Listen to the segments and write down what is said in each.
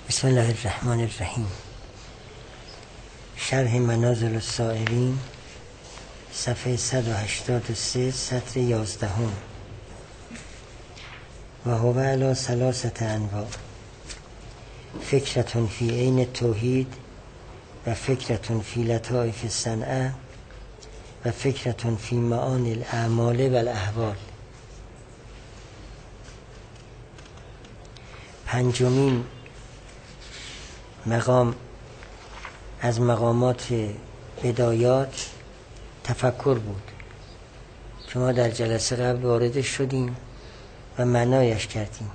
بسم الله الرحمن الرحیم. شرح منازل السائرین، صفحه 183، سطر 11. و هو علی ثلاثه انواع: فکرة فی عین التوحید، و فکرة فی لطائف الصنعة، و فکرة فی معانی الاعمال و الاحوال. پنجمین مقام از مقامات بدایات تفکر بود که ما در جلسه قبل وارد شدیم و معنایش کردیم.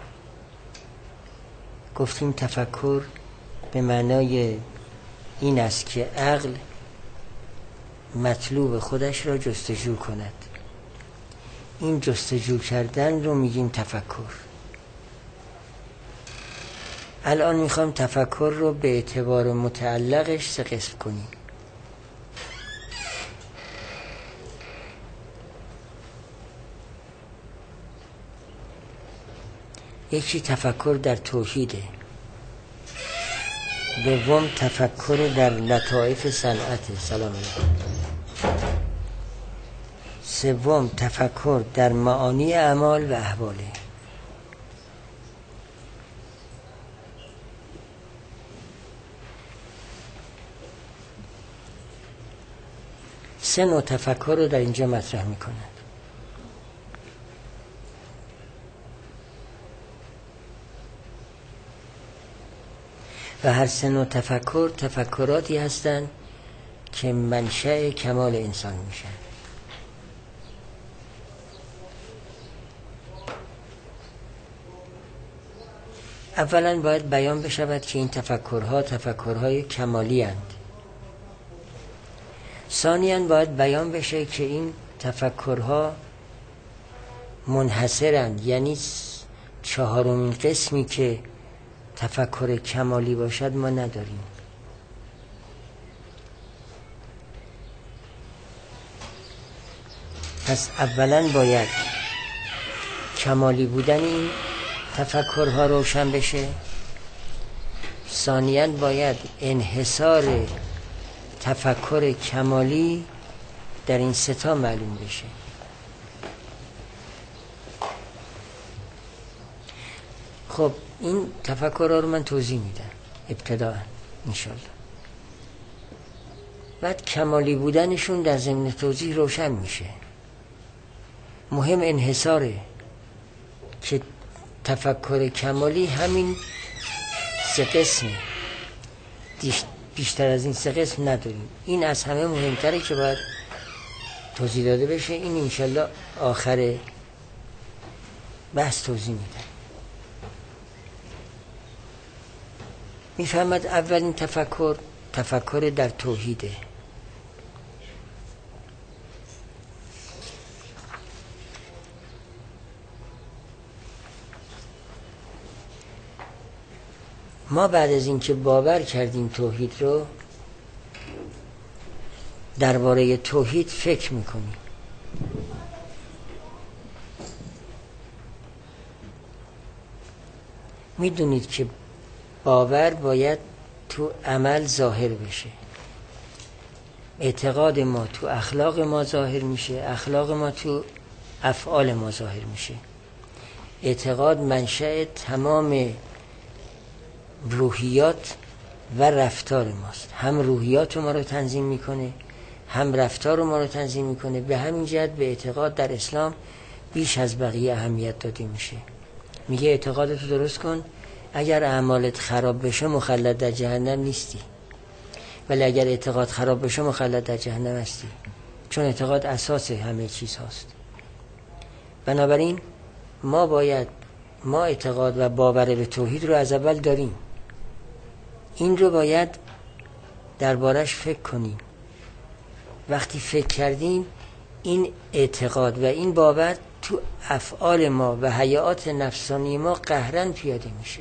گفتیم تفکر به معنای این است که عقل مطلوب خودش را جستجو کند. این جستجو کردن رو میگیم تفکر. الان میخوام تفکر رو به اعتبار متعلقش سه قسم کنیم. یکی تفکر در توحیده، دوم تفکر در لطائف صنعت، سلام علیکم، سوم تفکر در معانی اعمال و احواله. سه نوع تفکر رو در اینجا مطرح میکنند و هر سه نوع تفکر تفکراتی هستند که منشأ کمال انسان میشن. اولا باید بیان بشود که این تفکرها تفکرهای کمالی هستند. ثانیاً باید بیان بشه که این تفکرها منحصرند، یعنی چهارمین قسمی که تفکر کمالی باشد ما نداریم. پس اولاً باید کمالی بودن این تفکرها روشن بشه، ثانیاً باید انحصار تفکر کمالی در این سه تا معلوم بشه. خب این تفکرها رو من توضیح میدم ابتداء انشالله. بعد کمالی بودنشون در ضمن توضیح روشن میشه. مهم انحصاره که تفکر کمالی همین سه قسمه، بیشتر از این سه قسم نداریم. این از همه مهمتره که باید توضیح داده بشه. این انشالله آخر بحث توضیح میدم. میفهمد اولین تفکر در توحیده. ما بعد از اینکه باور کردیم توحید رو، درباره توحید فکر میکنیم. میدونید که باور باید تو عمل ظاهر بشه. اعتقاد ما تو اخلاق ما ظاهر میشه، اخلاق ما تو افعال ما ظاهر میشه. اعتقاد منشأ تمام روحیات و رفتار ماست. هم روحیات ما رو تنظیم میکنه، هم رفتار ما رو تنظیم میکنه. به همین جهت به اعتقاد در اسلام بیش از بقیه اهمیت داده میشه. میگه اعتقادتو درست کن، اگر اعمالت خراب بشه مخلد در جهنم نیستی، ولی اگر اعتقاد خراب بشه مخلد در جهنم هستی، چون اعتقاد اساس همه چیز هست. بنابراین ما اعتقاد و باور به توحید رو از اول داریم. این رو باید دربارش فکر کنیم. وقتی فکر کردیم این اعتقاد و این باور تو افعال ما و حیات نفسانی ما قهرن پیاده میشه.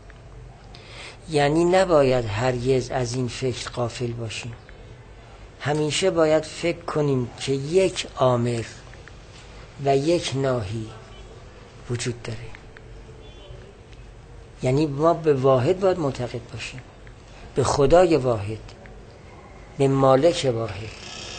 یعنی نباید هرگز از این فکر غافل باشیم. همیشه باید فکر کنیم که یک آمر و یک ناهی وجود داره یعنی ما به واحد باید معتقد باشیم، به خدای واحد، به مالک واحد،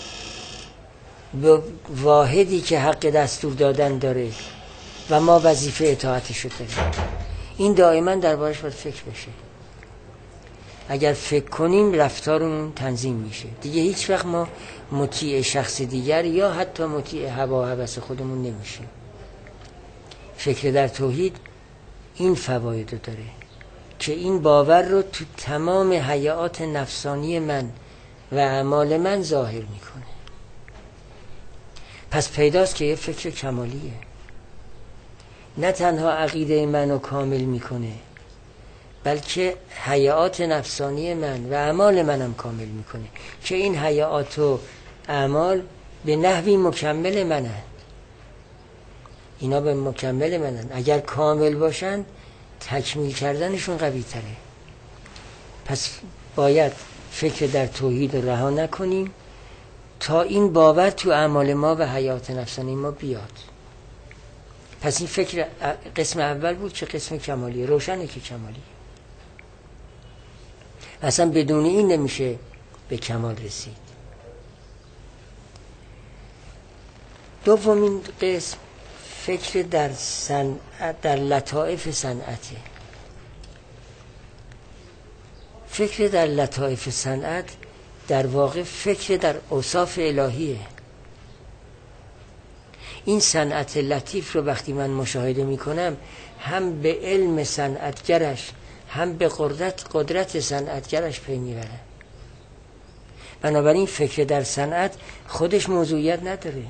به واحدی که حق دستور دادن داره و ما وظیفه اطاعتش رو داریم. این دائما دربارش باید فکر بشه. اگر فکر کنیم رفتارمون تنظیم میشه دیگه. هیچ وقت ما مطیع شخص دیگر یا حتی مطیع هوا و هوس خودمون نمیشیم. فکر در توحید این فواید رو داره که این باور رو تو تمام حیات نفسانی من و اعمال من ظاهر میکنه. پس پیداست که یه فکر کمالیه، نه تنها عقیده منو کامل میکنه بلکه حیات نفسانی من و اعمال منم کامل میکنه که این حیات و اعمال به نحوی مکمل منن. اینا به مکمل منن. اگر کامل باشن تکمیل کردنشون قوی تره. پس باید فکر در توحید رو رها نکنیم تا این باور تو اعمال ما و حیات نفسانی ما بیاد. پس این فکر قسم اول بود که قسم کمالی، روشنه که کمالی. اصلا بدون این نمیشه به کمال رسید. دومین قسم فکر در صنعت، در لطائف صنعته. فکر در لطائف صنعت در واقع فکر در اوصاف الهیه. این صنعت لطیف رو وقتی من مشاهده میکنم هم به علم صنعتگرش هم به قدرت صنعتگرش پی میبرم. بنابراین فکر در صنعت خودش موضوعیت نداره،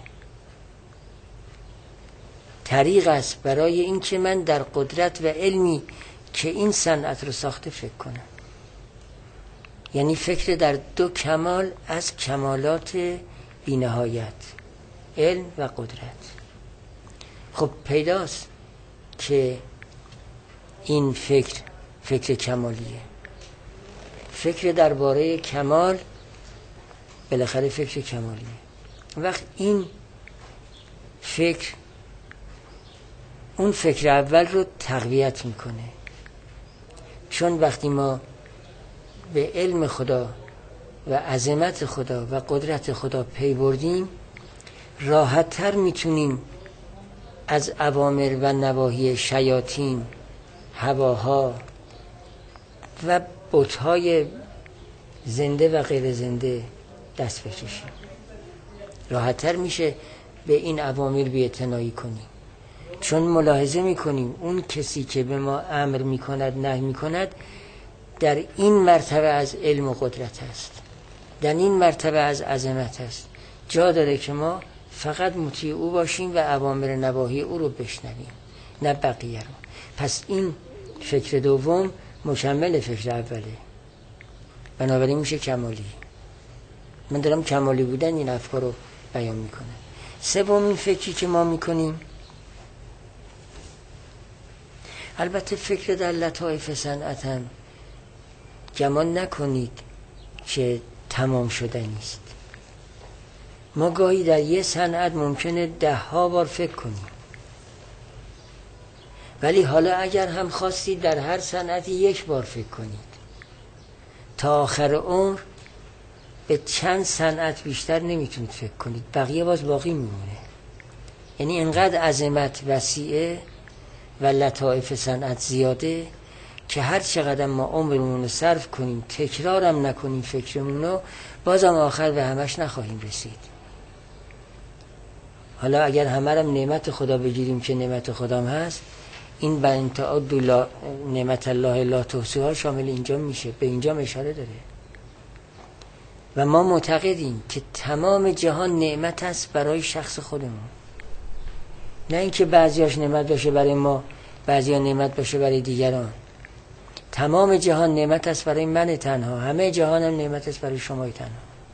طریق است برای این که من در قدرت و علمی که این صنعت رو ساخته فکر کنم. یعنی فکر در دو کمال از کمالات بی‌نهایت، علم و قدرت. خب پیداست که این فکر کمالیه. فکر درباره کمال بالاخره فکر کمالیه. وقت این فکر اون فکر اول رو تقویت میکنه، چون وقتی ما به علم خدا و عظمت خدا و قدرت خدا پی بردیم راحت تر میتونیم از اوامر و نواهی شیاطین، هواها و بت‌های زنده و غیر زنده دست بکشیم. راحت تر میشه به این اوامر بی‌اعتنایی کنیم، چون ملاحظه میکنیم اون کسی که به ما امر میکند نهی میکند در این مرتبه از علم و قدرت است، در این مرتبه از عظمت است. جا داره که ما فقط مطیع او باشیم و اوامر نواهی او رو بشنویم، نه بقیه رو. پس این فکر دوم مکمل فکر اوله، بنابراین میشه کمالی. من دارم کمالی بودن این افکار رو بیان میکنم. سومین فکری که ما میکنیم، البته فکر در لطائف صنعت هم گمان نکنید که تمام شده نیست. ما گاهی در یه صنعت ممکنه 10 بار فکر کنیم، ولی حالا اگر هم خواستید در هر صنعتی 1 بار فکر کنید، تا آخر عمر به چند صنعت بیشتر نمیتونید فکر کنید، بقیه باز باقی میمونه. یعنی اینقدر عظمت وسیعه و لطائف صنعت زیاده که هر چقدر ما عمرمون رو صرف کنیم تکرارم نکنیم فکرمون رو، بازم آخر به همش نخواهیم رسید. حالا اگر همه رم نعمت خدا بگیریم که نعمت خدام هست، این با ان تعدوا نعمت الله لا تحصوها شامل اینجا میشه، به اینجا اشاره داره. و ما معتقدیم که تمام جهان نعمت است برای شخص خودمون، نه اینکه بعضیاش نعمت باشه برای ما، بعضیا نعمت باشه برای دیگران. تمام جهان نعمت است برای من تنها، همه جهان هم نعمت است برای شما تنها.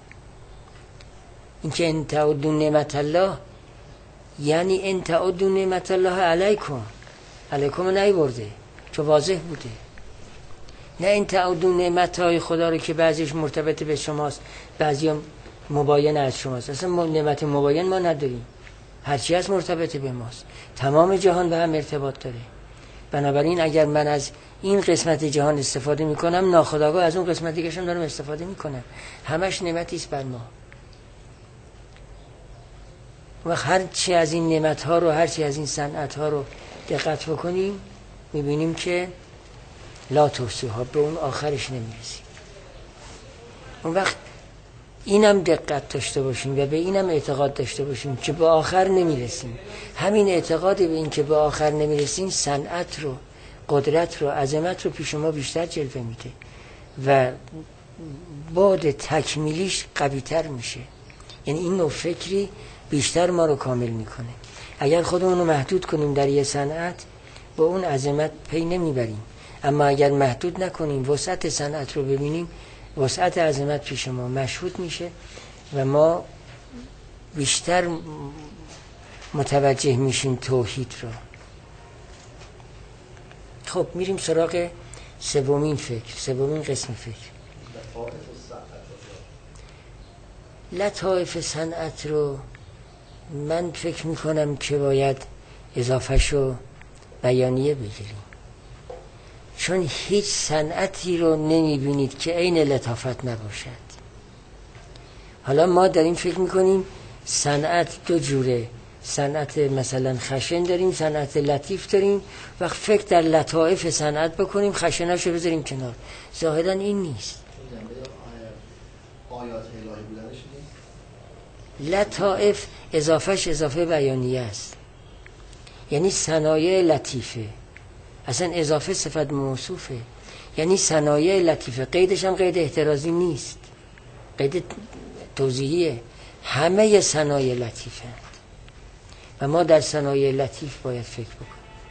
اینکه ان تعدوا نعمت الله یعنی ان تعدوا نعمت الله علیکم، علیکم نیورده چون واضح بوده. نه این تعدوا نعمت‌های خدا رو که بعضیش مرتبط به شماست، بعضی هم مباین از شماست. اصلا ما نعمت مباین ما نداریم، هرچی از مرتبط به ماست. تمام جهان به هم ارتباط داره. بنابراین اگر من از این قسمت جهان استفاده میکنم، ناخودآگاه از اون قسمت دیگه هم دارم استفاده میکنم. همش نعمتی است بر ما. و هر چی از این نعمت ها رو، هر چی از این صنعت ها رو دقت بکنیم، میبینیم که لا تحصوها، به اون آخرش نمیرسیم. اون وقت اینم دقت داشته باشیم و به اینم اعتقاد داشته باشیم که به آخر نمیرسیم. همین اعتقاد به این که به آخر نمیرسیم صنعت رو، قدرت رو، عظمت رو پیش ما بیشتر جلوه میده و بعد تکمیلیش قوی‌تر میشه. یعنی این نوع فکری بیشتر ما رو کامل میکنه. اگر خودمون رو محدود کنیم در یه صنعت، با اون عظمت پی نمیبریم. اما اگر محدود نکنیم، وسعت صنعت رو ببینیم، وسعت عظمت پیش ما مشهود میشه و ما بیشتر متوجه میشیم توحید رو. خب میریم سراغ سومین قسم فکر. لطائف صنعت رو من فکر میکنم که باید اضافهشو بیانیه بگیریم، چون هیچ صنعتی رو نمیبینید که عین لطافت نباشد. حالا ما داریم فکر میکنیم صنعت دو جوره، صنعت مثلا خشن داریم، صنعت لطیف داریم، و فکر در لطائف صنعت بکنیم، خشناشو بذاریم کنار. ظاهرا این نیست. آیات الهی بودنش نیست. لطائف اضافه بیانیه است، یعنی صنایع لطیفه. اصلا اضافه صفت موصوفه، یعنی صنایع لطیفه. قیدش هم قید احترازی نیست، قید توضیحیه. همه صنایع لطیفه و ما در صنایع لطیف باید فکر بکنیم.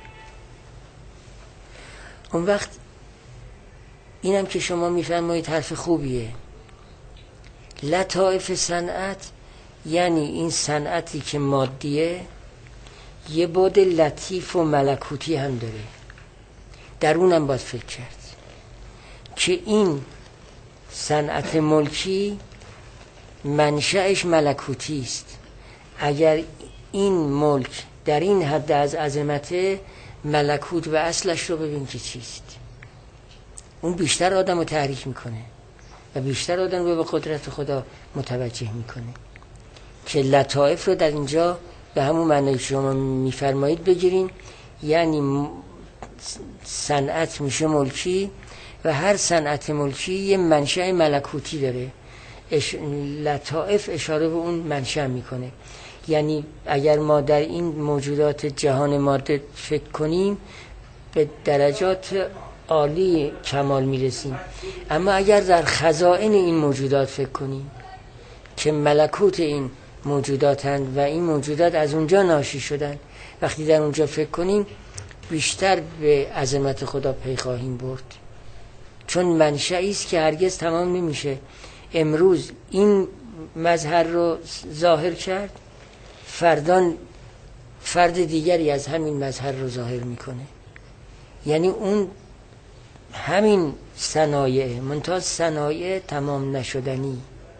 اون وقت اینم که شما میفرمایید حرف خوبیه. لطائف صنعت یعنی این صنعتی که مادیه یه بعد لطیف و ملکوتی هم داره. در اونم باید فکر کرد که این صنعت ملکی منشأش ملکوتی است. اگر این ملک در این حد از عظمت، ملکوت و اصلش رو ببین که چیست. اون بیشتر آدم رو تحریک میکنه و بیشتر آدم رو به قدرت خدا متوجه میکنه. که لطائف رو در اینجا به همون معنی شما میفرمایید بگیریم، یعنی صنعت میشه ملکی و هر صنعت ملکی یه منشأ ملکوتی داره. لطائف اشاره به اون منشأ میکنه. یعنی اگر ما در این موجودات جهان ماده فکر کنیم، به درجات عالی کمال میرسیم. اما اگر در خزائن این موجودات فکر کنیم که ملکوت این موجوداتند و این موجودات از اونجا ناشی شدن، وقتی در اونجا فکر کنیم بیشتر به عظمت خدا پی خواهیم برد، چون منشأی است که هرگز تمام نمیشه. امروز این مظهر رو ظاهر کرد، فردان فرد دیگری از همین مظهر رو ظاهر میکنه. یعنی اون همین صنایع، منتها صنایع تمام نشدنی،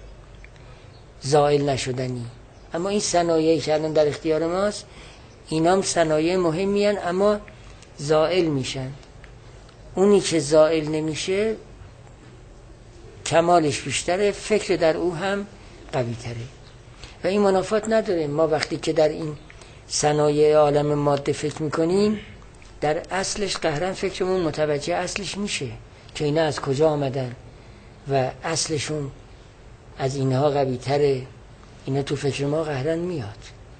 زائل نشدنی. اما این صنایعی که الان در اختیار ماست، اینام صنایع مهمی هستند اما زائل میشن. اونی که زائل نمیشه کمالش بیشتره، فکر در او هم قوی تره و این منافات نداره. ما وقتی که در این صنایع عالم ماده فکر میکنیم، در اصلش قهرن فکرمون متوجه اصلش میشه که اینا از کجا آمدن و اصلشون از اینها قوی تره. اینا تو فکر ما قهرن میاد.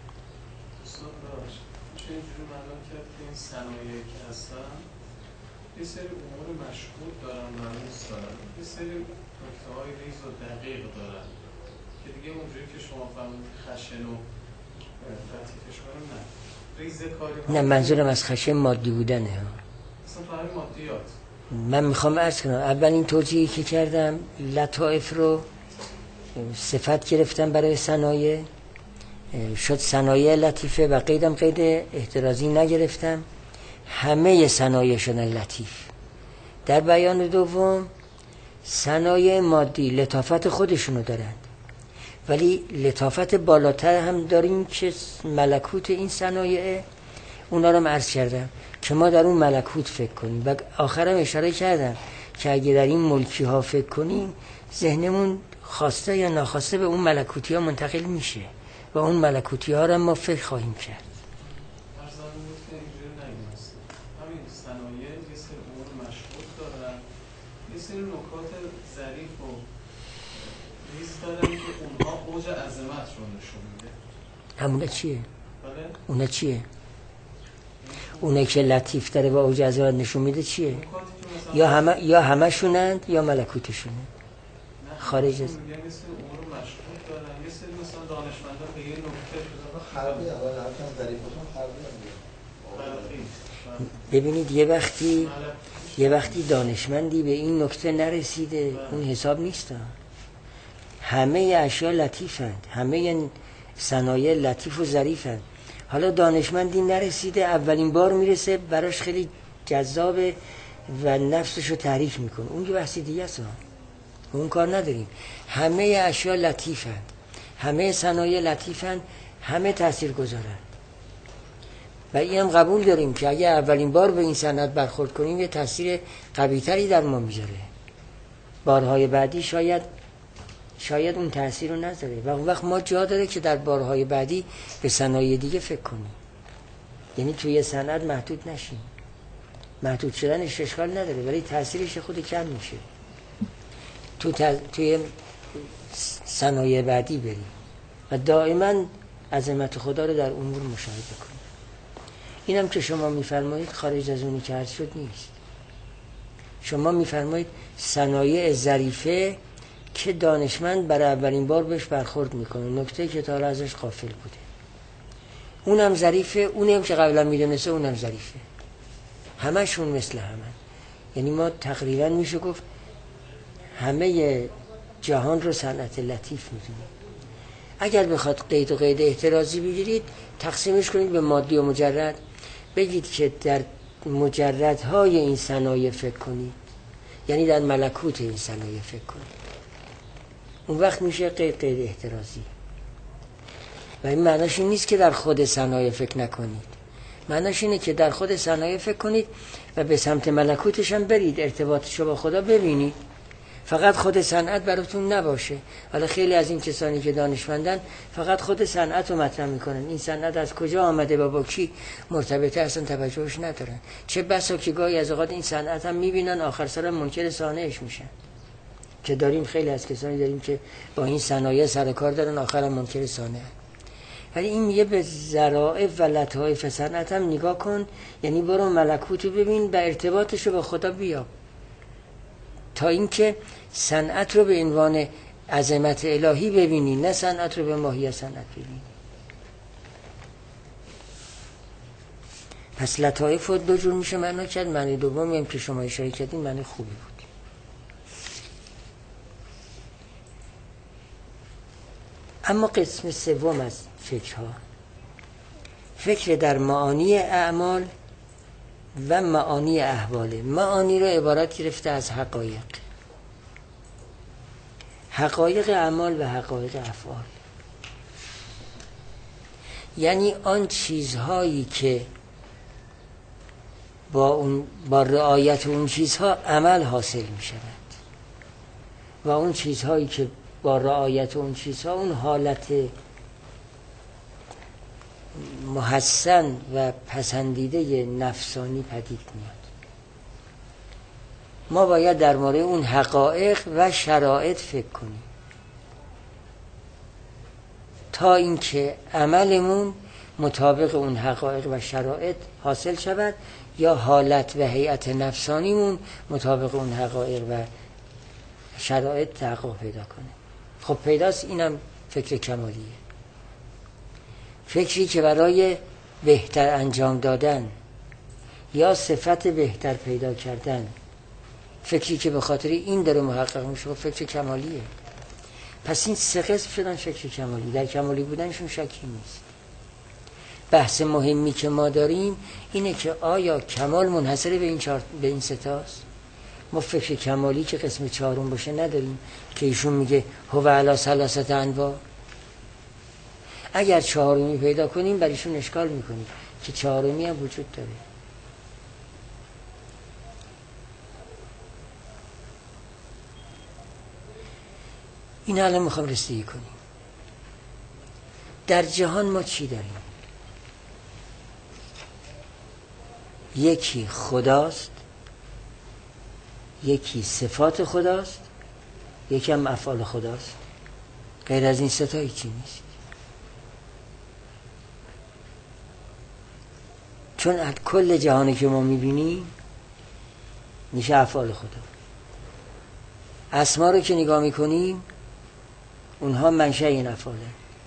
صنایعی که هستن یه سری امور مشهود دارن، ملموس دارن، یه سری نکته‌های ریز و دقیق دارن که دیگه اونجوری که شما فهمید خشن و لطیفش کنم، نه ریز کاری، نه منظورم از خشن مادی بودنه. اصلا تو همین مادیات من میخوام عرض کنم، اول این توضیحی که کردم، لطائف رو صفت گرفتم برای صنایع، شد صنایع لطیفه و قیدم قید احترازی نگرفتم، همه صنایع شدن لطیف. در بیان دوم، صنایع مادی لطافت خودشونو دارند، ولی لطافت بالاتر هم داریم که ملکوت این صنایع. اونا رو عرض کردم که ما در اون ملکوت فکر کنیم و آخرم اشاره کردم که اگه در این ملکی ها فکر کنیم ذهنمون خواسته یا ناخواسته به اون ملکوتی ها منتقل میشه و اون ملکوتی ها رو ما فکر خواهیم کرد. همین صنایع یه سری امور مشهود دارن، یه سری نکات ظریف و ریز دارن که اونها اوج عظمت رو نشون میده. همونه چیه؟ بله؟ اونه چیه؟ اونه که لطیف داره و اوج عظمت نشون میده چیه؟ یا همشونند یا ملکوتشونند خارج از یه سری امور مشهود دارن، یه سری مثلا دانشمندان به یه نکته خرقی اول حرکت ظریفتون خرقی ببینید یه وقتی دانشمندی به این نکته نرسیده اون حساب نیست. همه اشیاء لطیفند، همه صنایع لطیف و ظریفند. حالا دانشمندی نرسیده اولین بار میرسه براش خیلی جذابه و نفسشو تحریک میکنه، اون یه بحثی دیگه است، اون کار نداریم. همه اشیاء لطیفند، همه صنایع لطیفند، همه تأثیر گذارند و اینم قبول داریم که اگه اولین بار به این صنعت برخورد کنیم یه تأثیر قوی‌تری در ما میذاره، بارهای بعدی شاید اون تأثیر رو نذاره و اون وقت ما جا داره که در بارهای بعدی به صنایع دیگه فکر کنیم، یعنی توی صنعت محدود نشیم. محدود شدنش اشکال نداره ولی تأثیرش خود کم میشه، توی صنایع بعدی بریم و دائما عظمت خدا رو در امور مشاهده کنیم. اینم که شما میفرمایید خارج از اونی که عرض شد نیست. شما میفرمایید صنایع ظریفه که دانشمند برای اولین بار بهش برخورد میکنه، نکته که تا حالا ازش غافل بوده، اونم ظریفه، اونم که قبلا میدونسته اونم ظریفه، همشون مثل همه. یعنی ما تقریبا میشه گفت همه جهان رو صنعت لطیف میدونیم. اگر بخواد قید و قید احترازی بگیرید تقسیمش کنید به مادی و مجرد، بگید که در مجردهای این صنایع فکر کنید، یعنی در ملکوت این صنایع فکر کنید، اون وقت میشه قید احترازی. و این معناش این نیست که در خود صنایع فکر نکنید، معناش اینه که در خود صنایع فکر کنید و به سمت ملکوتش هم برید، ارتباطشو با خدا ببینید، فقط خود صنعت براتون نباشه. حالا خیلی از این کسانی که دانشمندن فقط خود صنعت رو مطرح میکنن، این صنعت از کجا آمده و با کی مرتبطه اصلا توجهش ندارن. چه بسا که گاهی از اوقات این صنعت هم میبینن آخر سر منکر صانعش میشن، که داریم خیلی از کسانی داریم که با این صنایع سر کار دارن آخرام منکر صانع. ولی این میگه به ذرائع و لطائف صنعت هم نگاه کن، یعنی برو ملکوت رو ببین و ارتباطش رو با خدا بیاب، تا اینکه صنعت رو به عنوان عظمت الهی ببینی، نه صنعت رو به ماهیت صنعت ببینی. پس لطائف رو دو جور میشه معنا کرد. معنی دومی هم که شما اشاره کردین معنی خوبی بود. اما قسم سوم از فکرها، فکر در معانی اعمال و معانی احواله. معانی رو عبارت گرفته از حقایق، حقایق اعمال و حقایق افعال، یعنی آن چیزهایی که با رعایت اون چیزها عمل حاصل می شود و اون چیزهایی که با رعایت اون چیزها اون حالت محسن و پسندیده نفسانی پدید میاد. ما باید در مورد اون حقایق و شرایط فکر کنیم تا اینکه عملمون مطابق اون حقایق و شرایط حاصل شود یا حالت و هیئت نفسانیمون مطابق اون حقایق و شرایط تحقق پیدا کنه. خب پیداست اینم فکر کمالیه، فکری که برای بهتر انجام دادن یا صفت بهتر پیدا کردن، فکری که به خاطر این داره محقق میشه، فکر کمالیه. پس این سه قسم شدن فکر کمالی، در کمالی بودنشون شکی نیست. بحث مهمی که ما داریم اینه که آیا کمال منحصر به این سه تاست؟ ما فکر کمالی که قسم چهارم باشه نداریم که ایشون میگه هو علی ثلاثه انواع. اگر چهارمی پیدا کنیم بر ایشون اشکال میکنیم که چهارمی هم وجود داره. این الان میخوام رسیدگی کنیم. در جهان ما چی داریم؟ یکی خداست، یکی صفات خداست، یکی هم افعال خداست. غیر از این سه تا هیچی نیست. چون از کل جهانی که ما میبینیم میشه افعال خدا. اسما رو که نگاه میکنیم اونها منشأ این افعاله.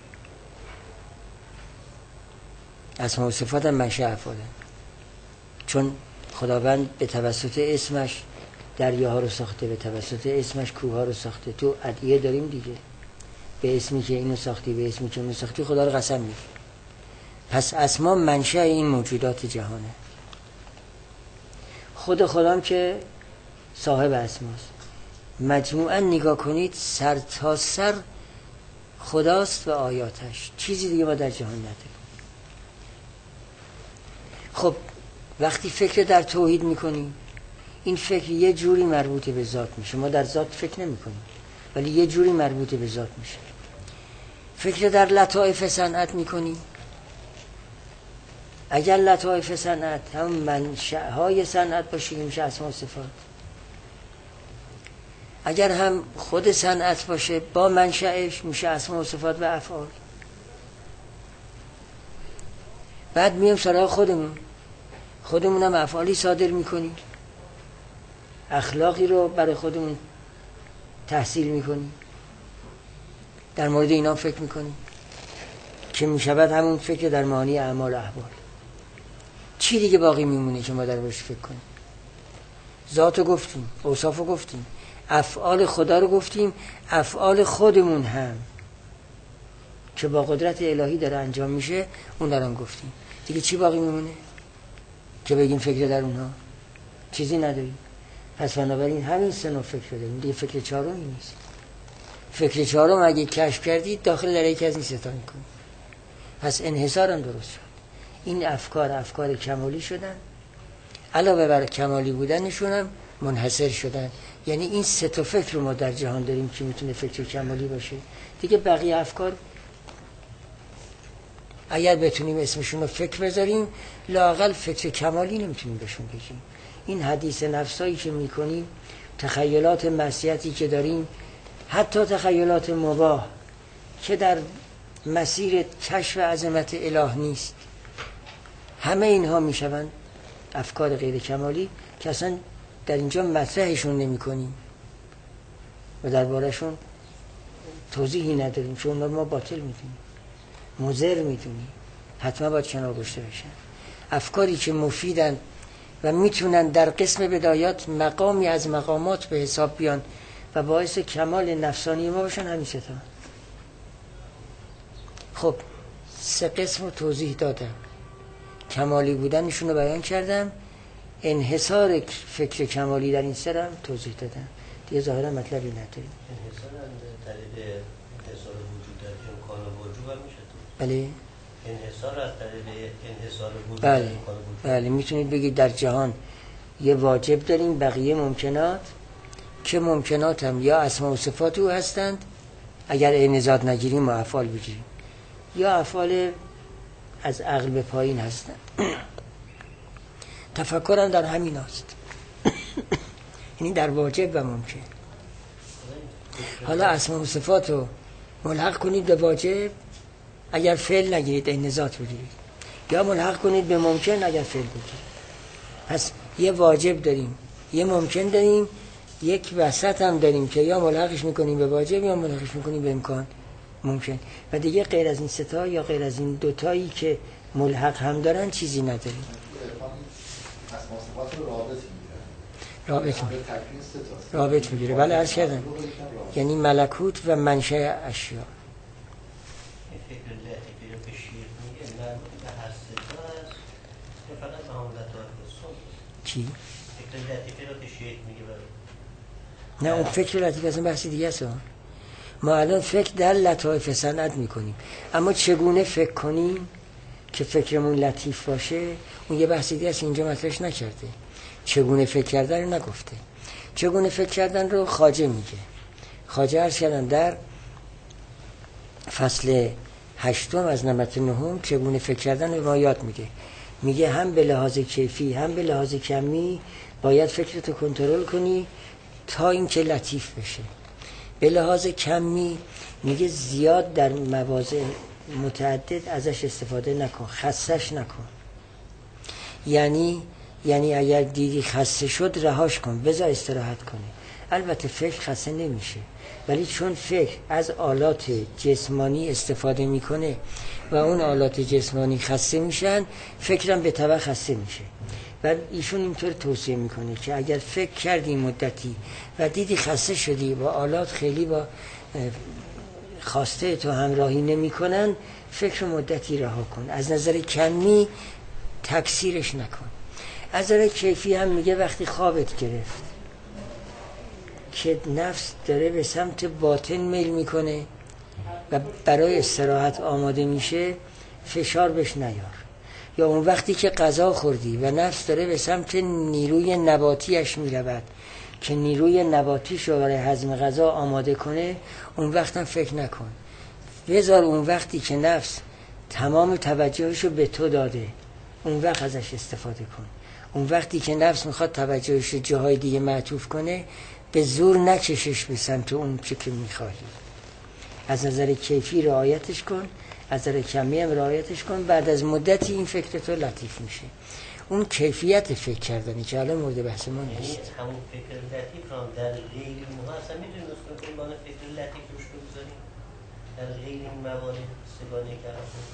اسما و صفات هم منشأ افعاله. چون خداوند به توسط اسمش دریاها رو ساخته، به توسط اسمش کوهها رو ساخته. تو ادعیه داریم دیگه، به اسمی که اینو ساختی، به اسمی که اونو ساختی، خدا رو قسم میگی. پس اسما منشأ این موجودات جهانه. خودم که صاحب اسماست. مجموعاً نگاه کنید سر تا سر خداست و آیاتش، چیزی دیگه ما در جهان نداریم. خب وقتی فکر در توحید میکنیم، این فکر یه جوری مربوط به ذات میشه. ما در ذات فکر نمی کنیم ولی یه جوری مربوط به ذات میشه. فکر در لطائف صنعت میکنیم، اگر لطائف صنعت هم منشأهای صنعت باشه میشه اسما و صفات. اگر هم خود صنعت باشه با منشأش میشه اسما و صفات و افعال. بعد میام سراغ خودمون هم افعالی صادر میکنیم، اخلاقی رو برای خودمون تحصیل میکنیم، در مورد اینا فکر میکنیم که میشود همون فکر در معانی اعمال و احوال. چی دیگه باقی میمونه که ما در باش فکر کنیم؟ ذاتو گفتیم، اوصافو گفتیم، افعال خدا رو گفتیم، افعال خودمون هم که با قدرت الهی داره انجام میشه اون دارم گفتیم. دیگه چی باقی میمونه که بگیم فکر در اونها؟ چیزی نداریم. پس بنابراین همین سه نوع فکر داریم، دیگه فکر چهارمی نیست. فکر چهارم اگه کشف کردید داخل در یکی از این سه تا میکنید. پس انحصار هم درست شد. این افکار کمالی شدن، علاوه بر کمالی بودنشون هم منحصر شدن. یعنی این سه تا فکر رو ما در جهان داریم که میتونه فکر کمالی باشه. دیگه بقیه افکار اگر بتونیم اسمشون رو فکر بذاریم، لااقل فکر کمالی نمیتونیم بهشون بگیم. این حدیث نفسایی که میکنیم، تخیلات معصیتی که داریم، حتی تخیلات مباح که در مسیر کشف عظمت اله نیست، همه اینها میشوند افکار غیر کمالی که اصلا در اینجا مطرحشون نمی کنیم و دربارشون توضیحی نداریم، چون ما باطل میدونیم، مضر میدونیم، حتما باید کنار گذاشته بشن. افکاری که مفیدن و میتونن در قسم بدایات مقامی از مقامات به حساب بیان و باعث کمال نفسانی ما باشن، همین سه تا. خب سه قسم رو توضیح دادم، کمالی بودنشون رو بیان کردم، انحصار فکر کمالی در این سه رو توضیح دادم. دیگه ظاهرا مطلبی نداریم. انحصار طریق انحصار وجود در امکان وجود هم میشه. بله. انحصار از طریق انحصار وجود بله. در امکان وجود. بله میتونید بگید در جهان یه واجب داریم، بقیه ممکنات که ممکنات هم یا اسما و صفات او هستند اگر عین ذات نگیریم و افعال بگیریم، یا افعال از عقل به پایین هستند. تفکرم در همین هست. یعنی در واجب و ممکن. حالا اسما و صفات رو ملحق کنید به واجب اگر فعل نگیرید، عین ذات بگیرید، یا ملحق کنید به ممکن اگر فعل بگیرید. پس یه واجب داریم، یه ممکن داریم، یک وسط هم داریم که یا ملحقش میکنیم به واجب یا ملحقش میکنیم به امکان ممکن. و دیگه غیر از این ستا یا غیر از این دوتایی که ملحق هم دارن چیزی نداریم. رابط میگیره. بله عرض کردم، یعنی ملکوت و منشأ اشیا. چی؟ نه اون فکر لطیف اصلا بحثی دیگه است. ما الان فکر در لطائف صنعت میکنیم، اما چگونه فکر کنیم که فکرمون لطیف باشه، اون یه بحث دیگه است، اینجا مطرحش نکرده. چگونه فکر کردن رو نگفته. چگونه فکر کردن رو خواجه میگه. خواجه عرض کردم در فصل 8 از نمط 9 چگونه فکر کردن رو ما یاد میده. میگه هم به لحاظ کیفی هم به لحاظ کمی باید فکرتو کنترل کنی تا اینکه لطیف بشه. به لحاظ کمی میگه زیاد در مواضع متعدد ازش استفاده نکن، خستش نکن. یعنی اگر دیدی خسته شد رهاش کن، بذار استراحت کنه. البته فکر خسته نمیشه، ولی چون فکر از آلات جسمانی استفاده میکنه و اون آلات جسمانی خسته میشن، فکرم به تبع خسته میشه. و ایشون اینطور توصیه میکنه که اگر فکر کردی مدتی و دیدی خسته شدی و آلات خیلی با خواسته تو همراهی نمیکنن، فکر مدتی رها کن. از نظر کمی تکثیرش نکن. از نظر کیفی هم میگه وقتی خوابت گرفت که نفس داره به سمت باطن میل میکنه و برای استراحت آماده میشه، فشار بهش نیار. یا اون وقتی که غذا خوردی و نفس داره به سمت نیروی نباتیش میرود که نیروی نباتیش رو برای هضم غذا آماده کنه، اون وقت هم فکر نکن. بذار اون وقتی که نفس تمام توجهش رو به تو داده، اون وقت ازش استفاده کن. اون وقتی که نفس میخواد توجهش رو جاهای دیگه معطوف کنه، به زور نکشش به سمت اون چه که میخواهی. از نظر کیفی رعایتش کن، از نظر کمی هم رعایتش کن. بعد از مدتی این فکر تو لطیف میشه. اون کیفیت فکر کردنی که الان مورد بحث ما نیست. یعنی همون فکر لطیف رو در غیر موها اصلا میتونیم نسخه کنیم بانه فکر لطیف روش بگذاریم در غیر این موارد سگانه کردن.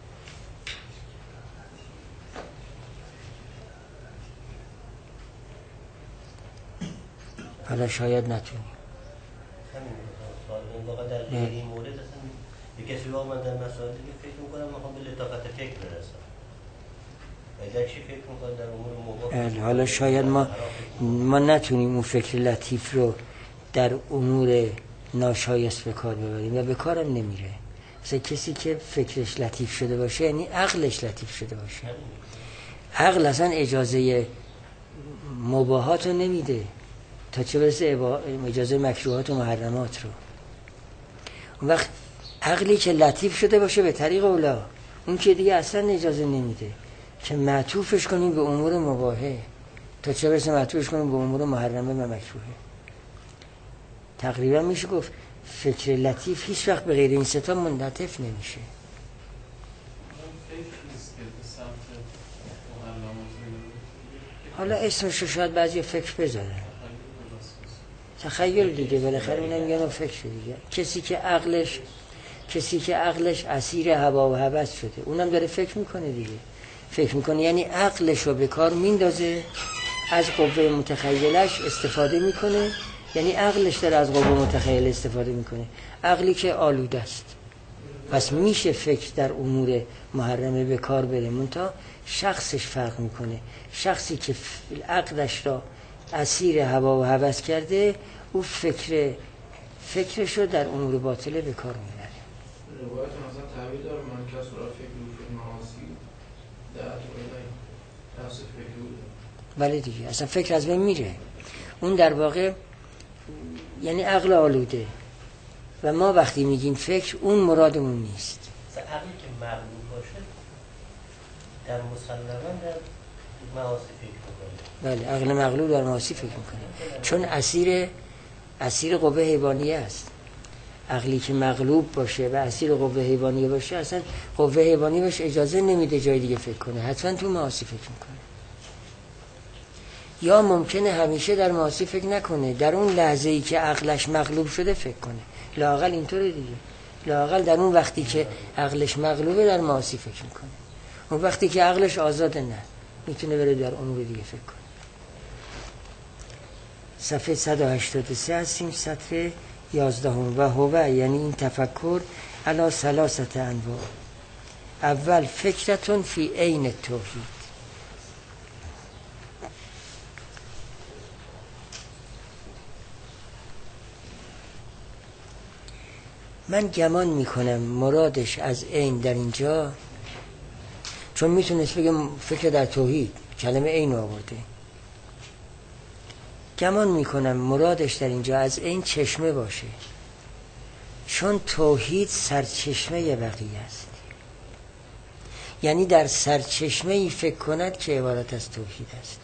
حالا شاید نتونی. همین این واقعا در غیر این مورد اصلا به کسی واقعا من در مسائل دیگه فکر میکنم میخوام به لطافت فکر برسم. اگر چی فکر میکنم در امور مباح. حالا شاید ما نتونیم اون فکر لطیف رو در امور ناشایست به کار ببریم و به کارم نمیره. مثلا کسی که فکرش لطیف شده باشه یعنی عقلش لطیف شده باشه. عقل اصلا اجازه مباحات رو نمیده تا چه برسه اجازه مکروهات و محرمات رو. اون وقت عقلی که لطیف شده باشه به طریق اولا، اون که دیگه اصلا اجازه نمیده که معطوفش کنیم به امور مباحه تا چه برسه معطوفش کنیم به امور محرمه و مکروهه. تقریبا میشه گفت فکر لطیف هیچ وقت به غیر این ستا منعطف نمیشه. حالا اسمش رو شاید بعضی فکر بذارن، تخیل دیگه، بالاخره اونم میگن فکر دیگه. کسی که عقلش اسیر هوا و هوس شده، اونم داره فکر میکنه دیگه. فکر میکنه یعنی عقلش رو به کار میندازه، از قوه متخیلش استفاده میکنه، یعنی عقلش داره از قوه متخیل استفاده میکنه. عقلی که آلوده است. پس میشه فکر در امور محرمه به کار بره، منتها شخصش فرق میکنه. شخصی که عقلش را اسیر هوا و هوس کرده، او فکرش رو در امور باطله به کار میبره. روایت مثلا تعبیر داره من کس را فکر معاصی در نفس فکر بوده. بله دیگه، اصلا فکر از بین میره. اون در واقع یعنی عقل آلوده و ما وقتی میگیم فکر، اون مرادمون نیست. عقلی که مغلوب باشه در مسلما در معاصی فکر میکنه. بله، عقل مغلوب در معاصی فکر میکنه، چون اسیر قوه حیوانیه است. عقلی که مغلوب باشه و اسیر قوه حیوانیه باشه، اصلا قوه حیوانی بهش اجازه نمیده جای دیگه فکر کنه، حتما تو معاصی فکر میکنه. یا ممکنه همیشه در معاصی فکر نکنه، در اون لحظه‌ای که عقلش مغلوب شده فکر کنه. لااقل اینطوره دیگه. لااقل در اون وقتی که عقلش مغلوبه در معاصی فکر میکنه. اون وقتی که عقلش آزاده نه، میتونه بره در امور دیگه فکر کنه. صفحه 183 هستیم، سطر 11. و هو یعنی این تفکر علی ثلاثه انواع. اول فکرتون فی عین توحید. من گمان میکنم مرادش از عین در اینجا چون میتونست بگه فکر در توحید، کلمه عین آورده. گمان میکنم مرادش در اینجا از این چشمه باشه، چون توحید سرچشمه بقیه است. یعنی در سرچشمه ای فکر کند که عبارت از توحید است.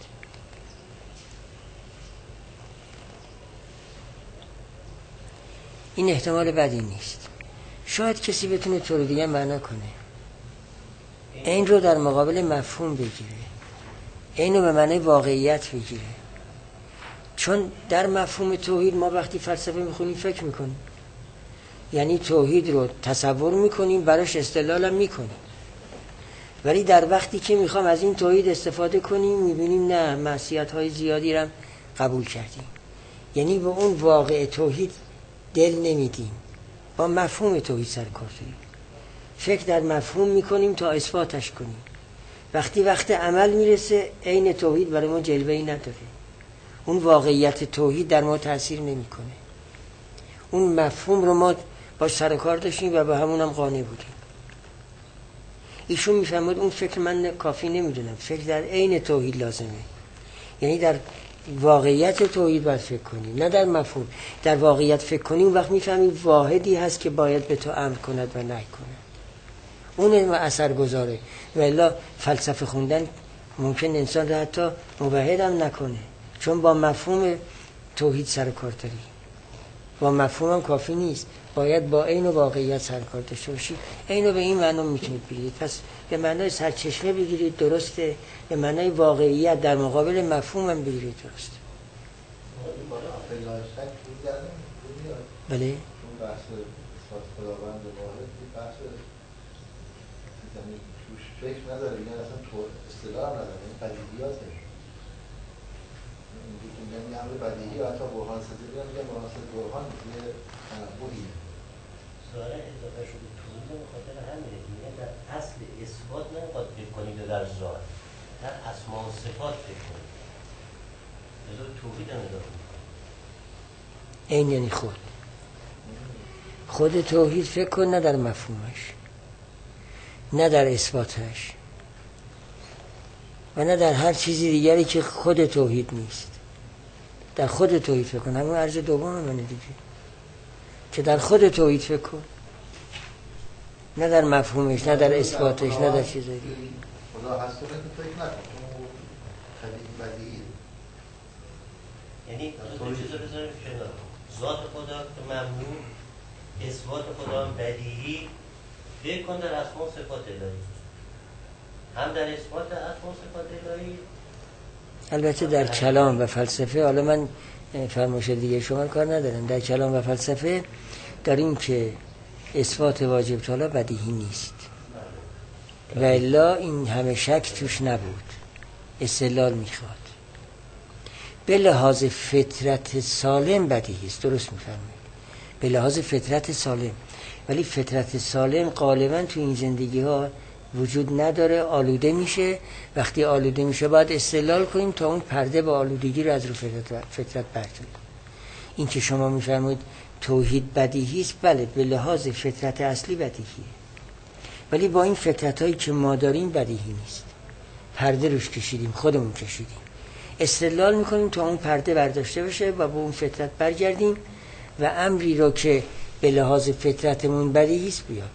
این احتمال بدی نیست. شاید کسی بتونه طور دیگه معنا کنه، این رو در مقابل مفهوم بگیره، این رو به معنی واقعیت بگیره. چون در مفهوم توحید ما وقتی فلسفه میخونیم فکر میکنیم، یعنی توحید رو تصور میکنیم، براش استدلال هم میکنیم، ولی در وقتی که میخوام از این توحید استفاده کنیم میبینیم نه، معصیت‌های زیادی رو قبول کردیم. یعنی به اون واقع توحید دل نمیدیم، با مفهوم توحید سر کار داریم، فکر در مفهوم میکنیم تا اثباتش کنیم. وقت عمل میرسه عین توحید برای ما جلوه‌ای نداره، اون واقعیت توحید در ما تأثیر نمیکنه. اون مفهوم رو ما باش سر کار داشتیم و به همون هم قانع بودیم. ایشون میفهمد اون فکر من کافی نمیدونم، فکر در عین توحید لازمه، یعنی در واقعیت توحید باید فکر کنیم، نه در مفهوم. در واقعیت فکر کنیم وقت میفهمیم واحدی هست که باید به تو امر کند و نهی کند، اون اثر گذاره. و الا فلسفه خوندن ممکن انسان را حتی موحد هم نکنه، چون با مفهوم توحید سر کار داری. با مفهوم هم کافی نیست، باید با عین واقعیت سر کار داشته باشید. اینو به این معنی میتونید بگیرید. پس به معنای سرچشمه بگیرید درسته، به معنای واقعیت در مقابل مفهوم هم بگیرید درسته. بله. بحث خداوند واحد بحث یعنی توش فکر نداره، یعنی اصلا تو اصطلاح نداره، یعنی بدیهیاته. یعنی امر بدیهی و حتی برهان سازی میگن برهان سازی برهان یه تنبوهیه. سوال اضافه شده توحید به خاطر همینه، میگن در اصل اثبات نمیخواد فکر کنید در ذات، در اسما و صفات فکر کنید. لذا توحید هم اضافه میکنه. این یعنی خود توحید فکر کن، نه در مفهومش، نه در اثباتش و نه در هر چیزی دیگری که خود توحید نیست. در خود توحید فکر کن. همون عرض دوم منه دیگه، که در خود توحید فکر کن، نه در مفهومش، نه در اثباتش، نه در چیزی دیگه. خدا هست که فکر نکن، خیلی بدیهی. یعنی توی چیز رو بذاریم کنار، ذات خدا که ممنوع، اثبات خدا هم بدیهی. فکر کن در اسما و صفات الهی، هم در اثبات اسما و صفات الهی. البته در کلام و فلسفه، حالا من فرمایش دیگه شما کار ندارم، در کلام و فلسفه داریم که اثبات واجب تعالی بدیهی نیست، و الا این همه شک توش نبود، استدلال میخواد. به لحاظ فطرت سالم بدیهی است، درست میفرمایید، به لحاظ فطرت سالم. ولی فطرت سالم غالبا تو این زندگی ها وجود نداره، آلوده میشه. وقتی آلوده میشه باید استدلال کنیم تا اون پرده با آلودگی رو از رو فطرت برداریم. این که شما میفرمایید توحید بدیهی است، بله به لحاظ فطرت اصلی بدیهیه، ولی با این فطرت هایی که ما داریم بدیهی نیست. پرده روش کشیدیم، خودمون کشیدیم، استدلال میکنیم تا اون پرده برداشته بشه و با اون فطرت برگردیم و امری رو که به لحاظ فطرتمون بدیهی است بیاد.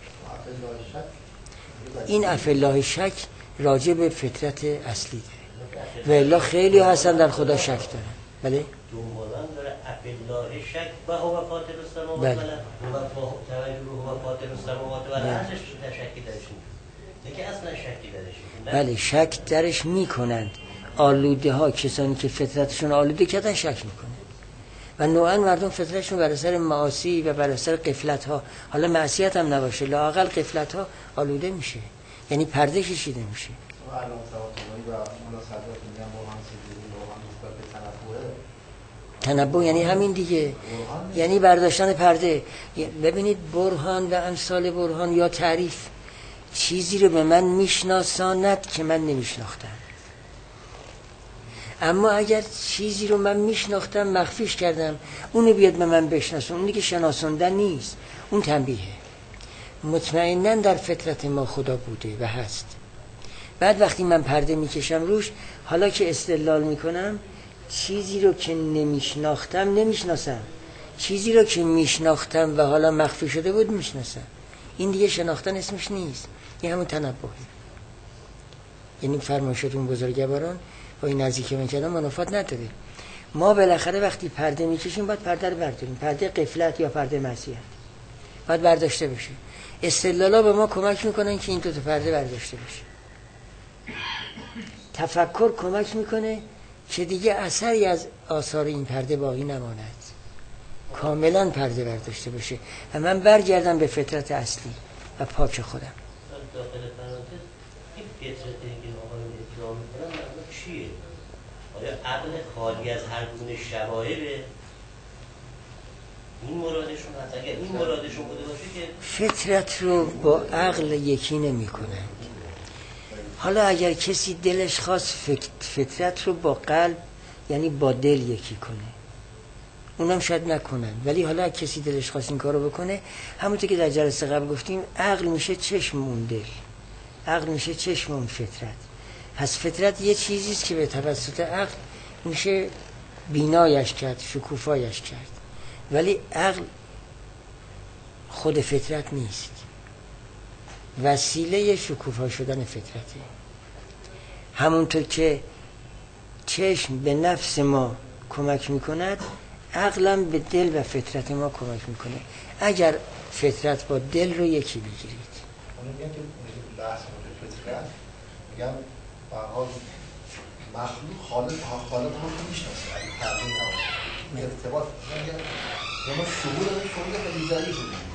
این افالله شک راجع به فطرت اصلی داره، و الا خیلی هستن در خدا شک دارن. بله دنبالان داره افالله شک و هو فاطر السماوات و الارض و توجه هو فاطر السماوات و الارض شکی درش نیست، که اصلا شکی درش نیست. بله شک درش میکنند آلوده ها، کسانی که فطرتشون آلوده کردن شک میکنن. و نوعا مردم فطرتشون بر اثر معاصی و بر اثر غفلت ها، حالا معصیت هم نباشه، لااقل غفلت ها آلوده میشه، یعنی پرده کشیده میشه. تنبؤ یعنی همین دیگه، یعنی برداشتن پرده. ببینید برهان و امثال برهان یا تعریف چیزی رو به من میشناساند که من نمیشناختم. اما اگر چیزی رو من میشناختم مخفیش کردم، اونو بیاد به من بشناسون، اون دیگه شناسوندن نیست، اون تنبیهه. مطمئناً در فطرت ما خدا بوده و هست، بعد وقتی من پرده میکشم روش، حالا که استدلال میکنم چیزی رو که نمیشناسم، چیزی رو که میشناختم و حالا مخفی شده بود میشناسم. این دیگه شناختن اسمش نیست، این همون تنبهه. یعنی فرمایشاتون بزرگواران با این نزدیکی من کردن منافات نداره. ما بالاخره وقتی پرده میکشیم باید پرده رو برداریم، پرده غفلت یا پرده معصیت باید برداشته بشه. استدلالا به ما کمک میکنن که این دو تا پرده برداشته بشه. تفکر کمک میکنه که دیگه اثری از آثار این پرده باقی نماند، کاملا پرده برداشته بشه و من برگردم به فطرت اصلی و پاک خودم. داخل پرانتز این فطرتی که آقایون ادعا میکنن معنا چیه؟ آیا عقل خالی از هر گونه شوایبه؟ این مرادشون هست؟ اگر این مرادشون بوده باشه که فطرت رو با عقل یکی نمی کنند. حالا اگر کسی دلش خواست فطرت رو با قلب یعنی با دل یکی کنه، اونم شاید نکنن، ولی حالا کسی دلش خواست این کارو بکنه، همونطور که در جلسه قبل گفتیم عقل میشه چشم اون دل، عقل میشه چشم اون فطرت. پس فطرت یه چیزیست که به توسط عقل میشه بینایش کرد، شکوفایش کرد، ولی عقل خود فطرت نیست، وسیله شکوفا شدن فطرته. همونطور که چشم به نفس ما کمک میکند، عقلم به دل و فطرت ما کمک میکنه. اگر فطرت با دل رو یکی بگیرید، اون میگن که بحث فطرت میگم به هر حال مخلوق خالق هم میشناسه، اگه تغییر نباشه ارتباط میگن ما شهود خیلی ضعیف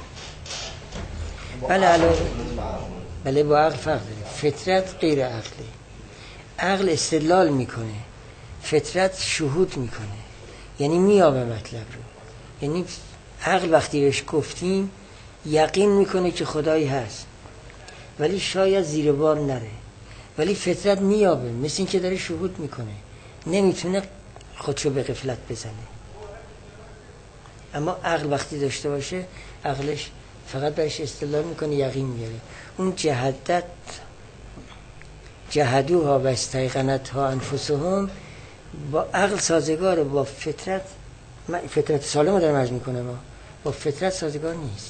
بودیم. بله با عقل فرق داره. فطرت غیر عقله. عقل استدلال میکنه، فطرت شهود میکنه، یعنی میابه مطلب رو. یعنی عقل وقتی بهش گفتیم یقین میکنه که خدایی هست، ولی شاید زیر بار نره، ولی فطرت میابه، مثل این که داره شهود میکنه، نمیتونه خودشو به غفلت بزنه. اما عقل وقتی داشته باشه، عقلش فقط برش استدلال میکنه، یقین میاره. اون جهدوها و استیقنتها انفسهم با عقل سازگاره، با فطرت سالم رو دارم عرض میکنه، ما با فطرت سازگار نیست.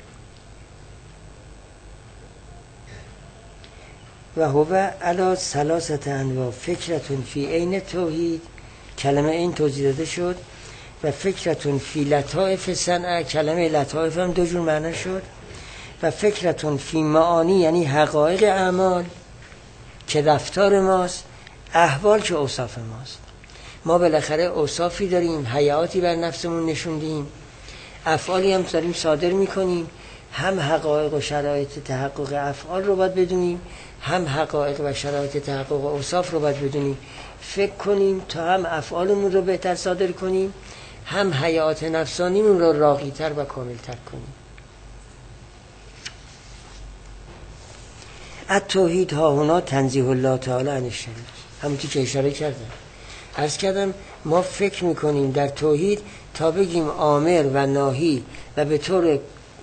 و هو علی ثلاثه انواع فکرتون فی عین توحید، کلمه این توضیح داده شد، و فکرتون فی لطائف صنعه، کلمه لطائف هم دو جور معنی شد، و فکرتون فی معانی یعنی حقایق اعمال که رفتار ماست، احوال که اوصاف ماست. ما بالاخره اوصافی داریم، حیاتی بر نفسمون نشوندیم، افعالی هم داریم صادر میکنیم، هم حقایق و شرایط تحقق افعال رو باید بدونیم، هم حقایق و شرایط تحقق اوصاف رو باید بدونیم، فکر کنیم تا هم افعالمون رو بهتر صادر کنیم، هم حیات نفسانیمون رو راقی‌تر و کامل‌تر کنیم. التوحید ها هنا تنزیه الله تعالی عن الشریک، همونطور که اشاره کردم. عرض کردم ما فکر میکنیم در توحید تا بگیم آمر و ناهی و به طور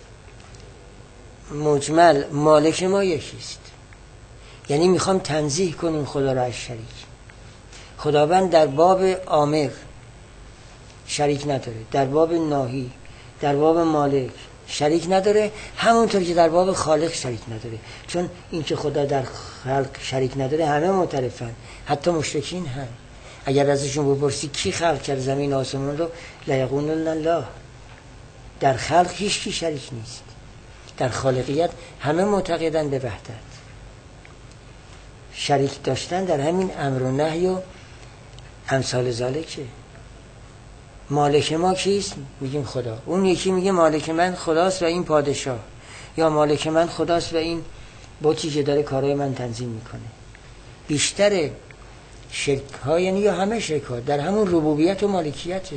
مجمل مالک ما یکیست، یعنی میخوام تنزیه کنیم خدا را از شریک. خداوند در باب آمر شریک نداره، در باب ناهی، در باب مالک شریک نداره، همونطور که در باب خالق شریک نداره. چون این که خدا در خلق شریک نداره همه معترفن، حتی مشرکین هم. اگر ازشون بپرسی کی خلق کرد زمین آسمان رو، لیقولون الله. در خلق هیچ کی شریک نیست، در خالقیت همه معتقدن به وحدت. شریک داشتن در همین امر و نهی و امثال ذالکه. مالک ما کیست؟ میگیم خدا. اون یکی میگه مالک من خداست و این پادشاه، یا مالک من خداست و این بتی که داره کارهای من تنظیم میکنه. بیشتر شرک ها، یعنی یا همه شرک ها، در همون ربوبیت و مالکیته.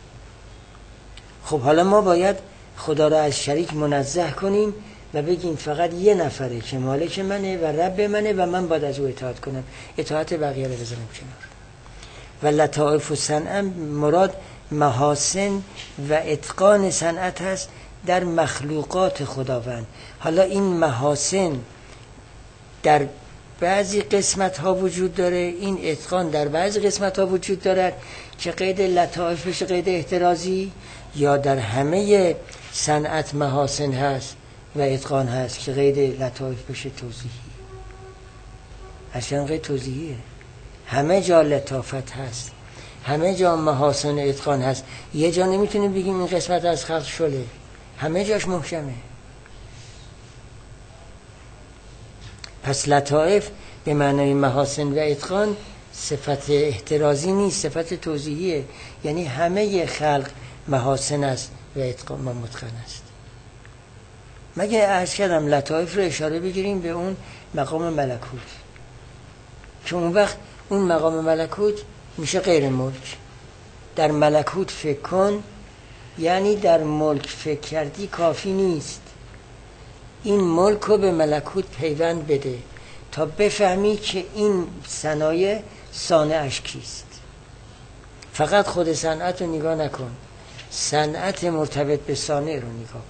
خب حالا ما باید خدا را از شریک منزه کنیم و بگیم فقط یه نفره که مالک منه و رب منه و من باید از او اطاعت کنم، اطاعت بقیه رو بذارم کنار. و لطائف صنعه مراد محاسن و اتقان صنعت هست در مخلوقات خداوند. حالا این محاسن در بعضی قسمت ها وجود داره، این اتقان در بعضی قسمت ها وجود دارد که قید لطائف بشه قید احترازی، یا در همه صنعت محاسن هست و اتقان هست که قید لطائف بشه توضیحی. اصلا قید توضیحیه، همه جا لطافت هست، همه جا محاسن اتقان هست. یه جا نمیتونیم بگیم این قسمت از خلق شله، همه جاش محکمه. پس لطائف به معنای محاسن و اتقان صفت احترازی نیست، صفت توضیحیه. یعنی همه خلق محاسن است و اتقان و متقن است. مگه عرض کردم لطائف رو اشاره بگیریم به اون مقام ملکوت، که اون وقت اون مقام ملکوت میشه غیر ملک. در ملکوت فکر کن، یعنی در ملک فکر کردی کافی نیست، این ملک رو به ملکوت پیوند بده تا بفهمی که این صنایع صانعش کیست. فقط خود صنعت رو نگاه نکن، صنعت مرتبط به صانع رو نگاه کن.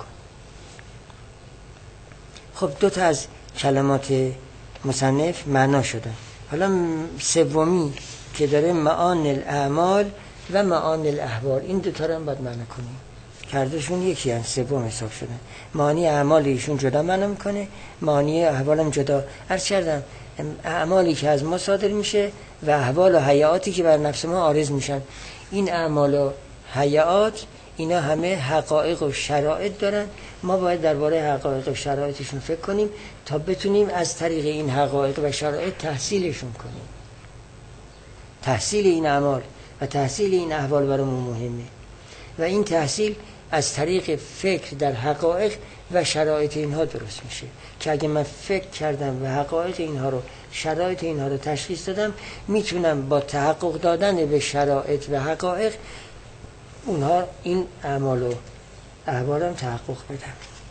خب دو تا از کلمات مصنف معنا شدن. حالا سومی که داره معانی الاعمال و معانی الاحوال، این دو تا رو هم باید معنا کنیم. کردشون یکی هست، سوم حساب شدن. معانی اعمال ایشون جدا معنا میکنه، معانی احوال هم جدا. عرض کردم اعمالی که از ما صادر میشه و احوال و حیاتی که بر نفس ما عارض میشن. این اعمال و حیات اینا همه حقایق و شرایط دارن. ما باید درباره حقایق و شرایطشون فکر کنیم تا بتونیم از طریق این حقایق و شرایط تحصیلشون کنیم. تحصیل این اعمال و تحصیل این احوال برامون مهمه و این تحصیل از طریق فکر در حقایق و شرایط اینها درست میشه. که اگه من فکر کردم و حقایق اینها رو، شرایط اینها رو تشخیص دادم، میتونم با تحقق دادن به شرایط و حقایق اونها این اعمال و احوالم تحقق بدم.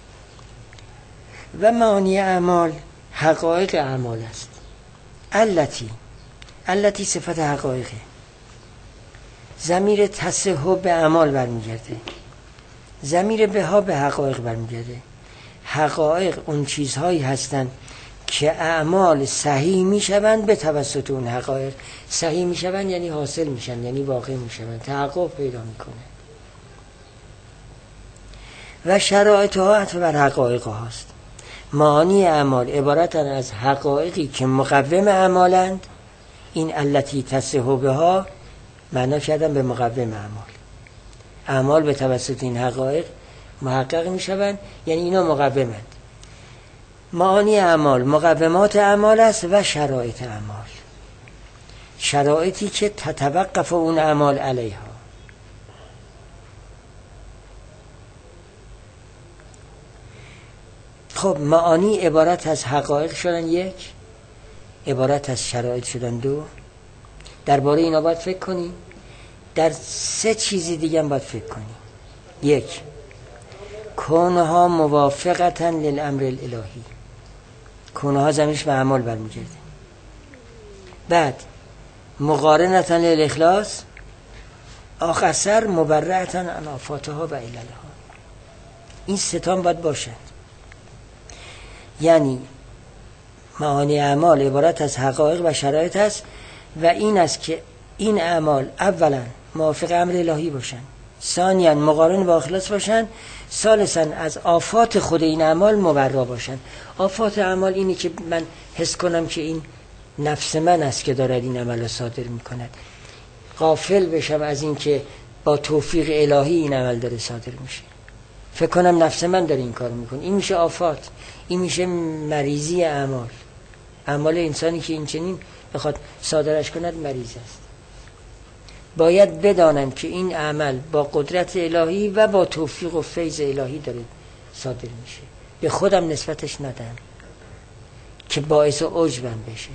و معانی اعمال حقایق اعمال است. التی صفت حقایقه. ضمیر تصحب به اعمال برمیگرده، ضمیر بها به حقایق برمیگرده. حقایق اون چیزهایی هستند که اعمال صحیح میشوند به توسط اون حقایق. صحیح میشوند یعنی حاصل میشن، یعنی واقع میشوند، تحقق پیدا میکنه. و شرایطها عطف بر حقایق هاست. معانی اعمال عبارتن از حقایقی که مقوم اعمالند. این التی تصحبها معنا کردن به مقوم اعمال. اعمال به توسط این حقایق محقق میشوند، یعنی اینا مقومند. معانی اعمال مقومات اعمال است و شرایط اعمال، شرایطی که تتوقف اون اعمال علیها. خب معانی عبارت از حقایق شدن یک، عبارت از شرایط شدن دو. درباره اینا باید فکر کنیم. در سه چیزی دیگه هم باید فکر کنیم. یک، کونها موافقتاً للامر الالهی. کونها زمینش به اعمال برمیگرده. بعد مقارنتاً للاخلاص، آخر سر مبرئتاً عن آفاتها و عللها. این ستان باید باشد. یعنی معانی اعمال عبارت از حقایق و شرایط است و این است که این اعمال اولا موافق امر الهی باشن، ثانیا مقارن با اخلاص باشن، ثالثا از آفات خود این اعمال مبرا باشن. آفات اعمال اینی که من حس کنم که این نفس من است که دارد این عمل را صادر میکند، غافل بشم از این که با توفیق الهی این عمل داره صادر میشه، فکر کنم نفس من داره این کار میکنه. این میشه آفات، این میشه مریضی اعمال. اعمال انسانی که این چنین بخواد صادرش کند مریض است. باید بدانم که این عمل با قدرت الهی و با توفیق و فیض الهی داره صادر میشه. به خودم نسبتش ندم که باعث عجبم بشه.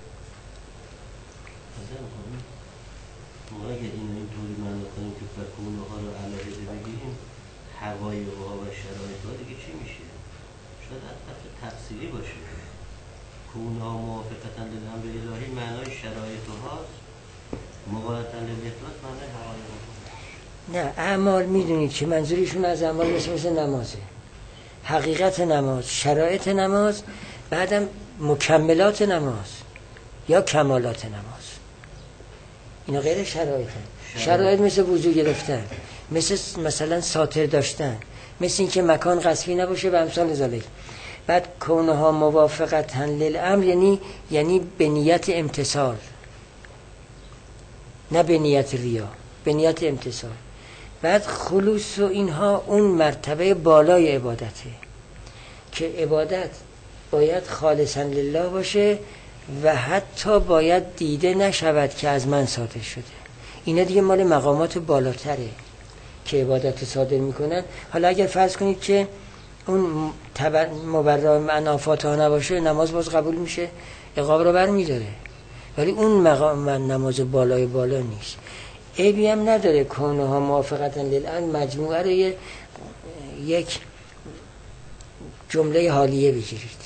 ما اگر اینطوری معنا کنیم که فکونه ها رو علاهده بگیریم، حقایق ها و شرایط ها دیگه چی میشه؟ شاید حتی تفسیری باشه. کونه ها موافقتاً للامر الهی معنای شرایط هاست، مقارنتاً للاخلاص معنای حقایق ها. نه، اعمال میدونید که منظوریشون از اعمال مثل نمازه، حقیقت نماز، شرایط نماز، بعدم مکملات نماز یا کمالات نماز. اینا غیر شرایط هست. شرایط مثل وضو گرفتن، مثلا ساتر داشتن، مثل این که مکان غصبی نباشه و امثال ذالک. بعد کونها موافقتاً للامر یعنی به نیت امتثال، نه به نیت ریا، به نیت امتثال. بعد خلوص و اینها اون مرتبه بالای عبادته که عبادت باید خالصاً لله باشه و حتی باید دیده نشود که از من صادر شده. اینا دیگه مال مقامات بالاتره که عبادت صادر میکنن. حالا اگر فرض کنید که اون مبرر منافات ها نباشه، نماز باز قبول میشه، عقاب رو بر میداره، ولی اون مقام نماز بالای بالا نیست. عیبی هم نداره. کونها موافقتاً للامر مجموعه رو یک جمله حالیه بگیرید،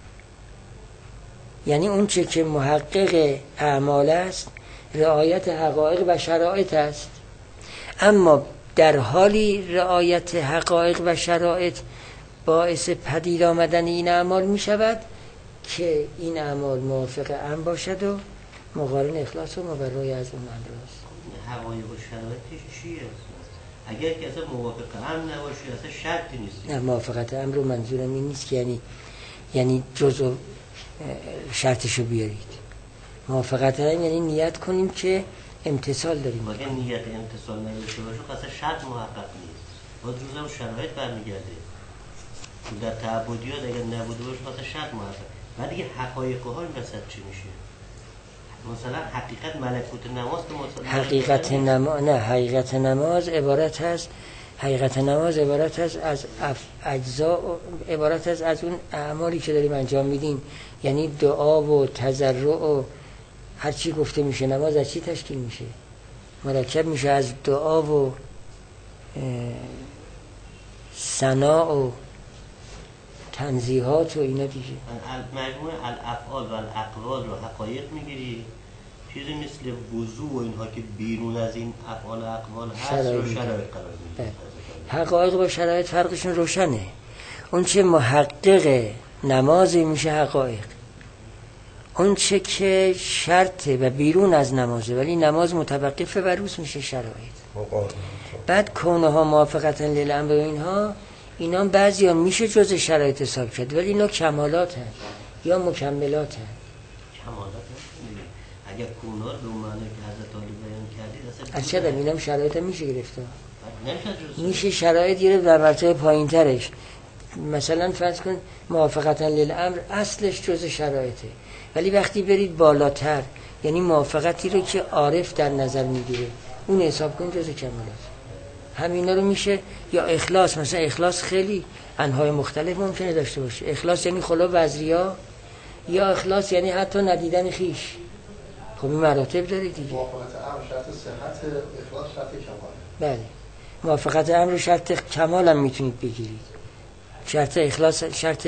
یعنی اون چه که محقق اعمال است رعایت حقایق و شرایط است، اما در حالی رعایت حقایق و شرایط باعث پدید آمدن این اعمال می شود که این اعمال موافق امر باشد و مقارن اخلاص و مبرای از اون امر است. حقایق و شرایطش چیه؟ اگر که اصلا موافق امر نباشه اصلا شرطی نیست. نه، موافقت امر رو منظورم این نیست که یعنی جزء شرطشو بیارید. موافقت امر یعنی نیت کنیم که امتثال داریم. اگر نیت امتثال نداشته باشه اصلا شرط محقق نیست. باید روزم شرایط برمیگرده. در تعبدیات اگر نبوده باشه اصلا شرط محقق. بعد دیگه حقایق ها این وسط چی میشه؟ مثلا حقیقت ملکوت نماز که حقیقت نماز نه، حقیقت نماز عبارت است از اجزا، عبارت است از اون اعمالی که داریم انجام میدیم، یعنی دعا و تضرع و هر چی گفته میشه. نماز از چی تشکیل میشه؟ مرکب میشه از دعا و ثنا و تنزیهات و اینا دیگه. مجموع الافعال و الاقوال رو حقایق میگیری، چیزی مثل وضو و اینها که بیرون از این افعال و اقوال هست رو شرایط قرار میدید. حقایق با شرایط فرقشون روشنه. اون چه محقق نمازی میشه حقایق، اون چه که شرطه و بیرون از نمازه ولی نماز متوقفه و روز میشه شرایط. بعد کونها موافقتاً للامر و اینا بعضیا میشه جز شرایط حساب کرد، ولی اینا کمالات هست یا مکملات هست. کمالات هست. اگر کونها به معنی که حضرت علی بیان کردید از چه دم اینم شرایط میشه گرفت؟ میشه شرایط گرفت در مرتبه پایین ترش. مثلا فرض کن موافقتاً للامر اصلش جز شرایطه، ولی وقتی برید بالاتر یعنی موافقتی رو که عارف در نظر میگیره اون حساب کن جز کمالات. همینا رو میشه. یا اخلاص، مثلا اخلاص خیلی انواع مختلف ممکنه داشته باشه. اخلاص یعنی خلا و ریا، یا اخلاص یعنی حتی ندیدن خیش. خب این مراتب داره دیگه. موافقت امر شرط صحت، اخلاص شرط کمال. بله، موافقت امر شرط کمال هم میتونید بگیرید، شرط اخلاص، شرط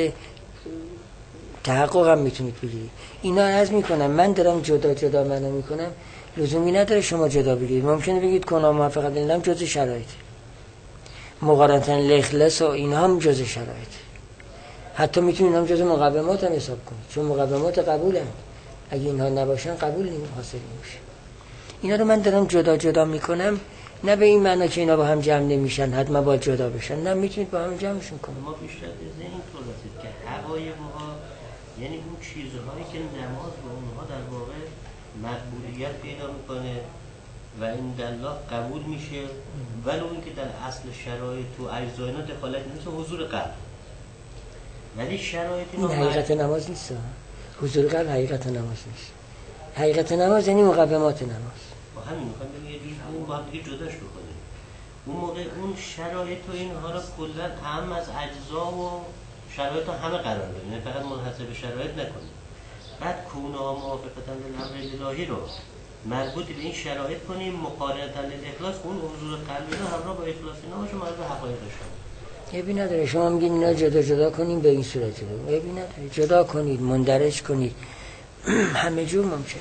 تحقق هم میتونید بگیرید. اینا عرض میکنم من دارم جدا معنا میکنم، لزومی نداره شما جدا بگیرید. ممکنه بگید کنا موافقت اینم جز شرایط، مقارنتاً الاخلاص و اینا هم جز شرایط. حتی میتونید هم جز مقومات هم حساب کنید، چون مقومات قبولن. اگه اینها نباشن قبول حاصل نمیشه. اینا رو من دارم جدا میکنم، نه به این معنی که اینا با هم جمع نمیشن حتما باید جدا بشن، نه، میتونید با هم جمعشون کنید. ما بیشتر از این طور رسید که حقایق ها یعنی اون چیزهایی که نماز و اونها در واقع مقبولیت پیدا میکنه و این الله قبول میشه، ولو اینکه در اصل شرایط و اجزای اینا دخالت نمیشه، حضور قلب. ولی شرایط این حقیقت نماز نیست. حضور قلب حقیقت نماز نیست. حقیقت نماز یعنی مقومات نماز. با همین میخوام بگم یه جور اون با هم دیگه جداش بکنیم. اون موقع اون شرایط و اینها رو کلا هم از اجزا و شرایط همه قرار بدیم، یعنی فقط منحصر به شرایط نکنیم. بعد کونها موافقتاً للامر الهی رو مربوط به این شرایط کنیم، مقارنتاً للاخلاص اون حضور قلبی رو همراه با اخلاص اینا باشه، مربوط به حقایقش. عیبی نداره شما میگین اینا جدا کنیم به این صورت رو، عیبی نداره، جدا کنید، مندرج کنید، همه جور ممکنه.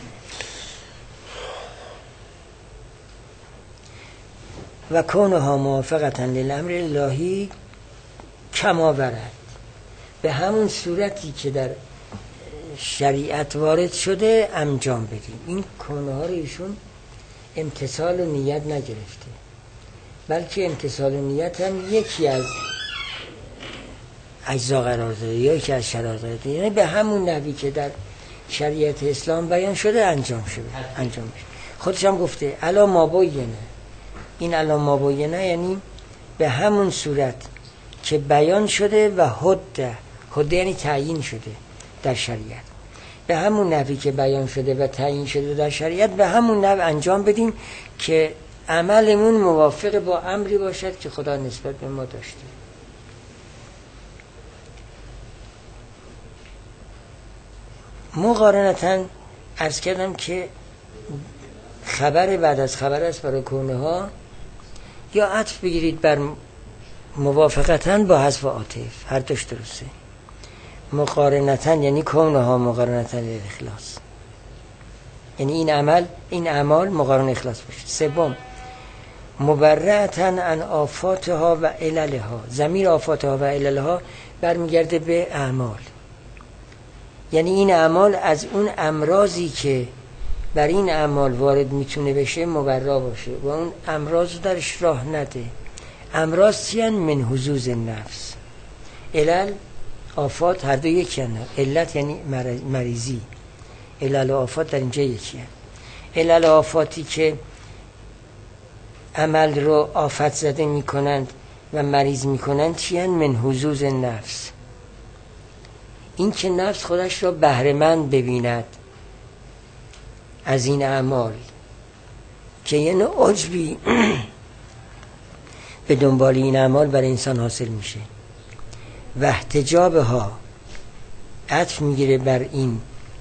و کونها موافقتاً للامر الهی کما ورد، به همون صورتی که در شریعت وارد شده انجام بدیم. این کانه ها رو ایشون امتثال و نیت نگرفته، بلکه امتثال و نیت هم یکی از اجزا قرار داده یا یکی از شرایط قرار داده، یعنی به همون نحوی که در شریعت اسلام بیان شده انجام شده. خودش هم گفته الا ما بینه، این الا ما بینه یعنی به همون صورت که بیان شده و حده یعنی تعیین شده در شریعت، به همون نحوی که بیان شده و تعیین شده در شریعت به همون نحو انجام بدیم که عملمون موافق با امری باشد که خدا نسبت به ما داشته. مقارنتاً عرض کردم که خبر بعد از خبر است برای کونه ها، یا عطف بگیرید بر موافقتاً با حذف عاطف، هر دوش درسته. مقارنتاً یعنی کونه ها مقارنتاً اخلاص، یعنی این اعمال مقارن اخلاص باشه. سوم مبرئتاً عن آفاتها و عللها، ضمیر آفاتها و عللها برمیگرده به اعمال، یعنی این اعمال از اون امراضی که بر این اعمال وارد میتونه بشه مبرا باشه و اون امراض رو درش راه نده. امراض چیان؟ من حظوظ نفس. علل آفات هر دو یکی هستند. علت یعنی مریضی، علل و آفات در اینجا یکی هست. علل و آفاتی که عمل رو آفت زده میکنند و مریض میکنند چیان؟ من حظوظ نفس، این که نفس خودش را بهره‌مند ببیند از این اعمال که یه نوع عجبی به دنبال این اعمال برای انسان حاصل میشه و احتجابها عطف میگیره بر این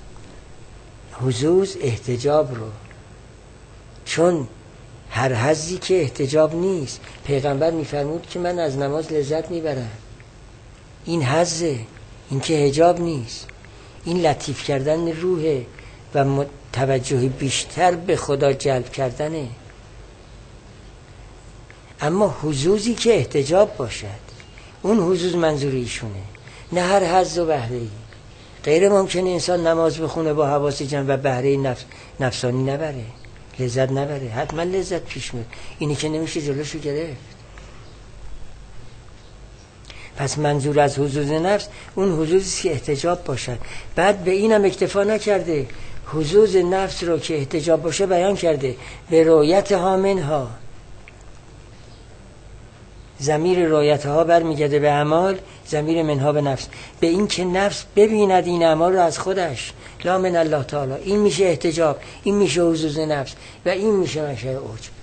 حظوظ احتجاب رو، چون هر حظی که احتجاب نیست. پیغمبر میفرمود که من از نماز لذت میبرم، این حظه، این که حجاب نیست، این لطیف کردن روحه و توجه بیشتر به خدا جلب کردنه. اما حظوظی که احتجاب باشد، اون حظوظ منظور ایشونه، نه هر حظ و بهره‌ای. غیر ممکنه انسان نماز بخونه با حواس جمع و بهره نفسانی نبره، لذت نبره، حتما لذت پیش میاد. اینی که نمیشه جلوشو گرفت. پس منظور از حظوظ نفس اون حظوظی که احتجاب باشد. بعد به اینم اکتفا نکرده، حظوظ نفس رو که احتجاب باشه بیان کرده به رؤیت ها منها. ضمیر رؤیت ها برمیگرده به اعمال، ضمیر منها به نفس، به این که نفس ببیند این اعمال رو از خودش، لا من الله تعالی. این میشه احتجاب، این میشه حظوظ نفس و این میشه منشأ عجب.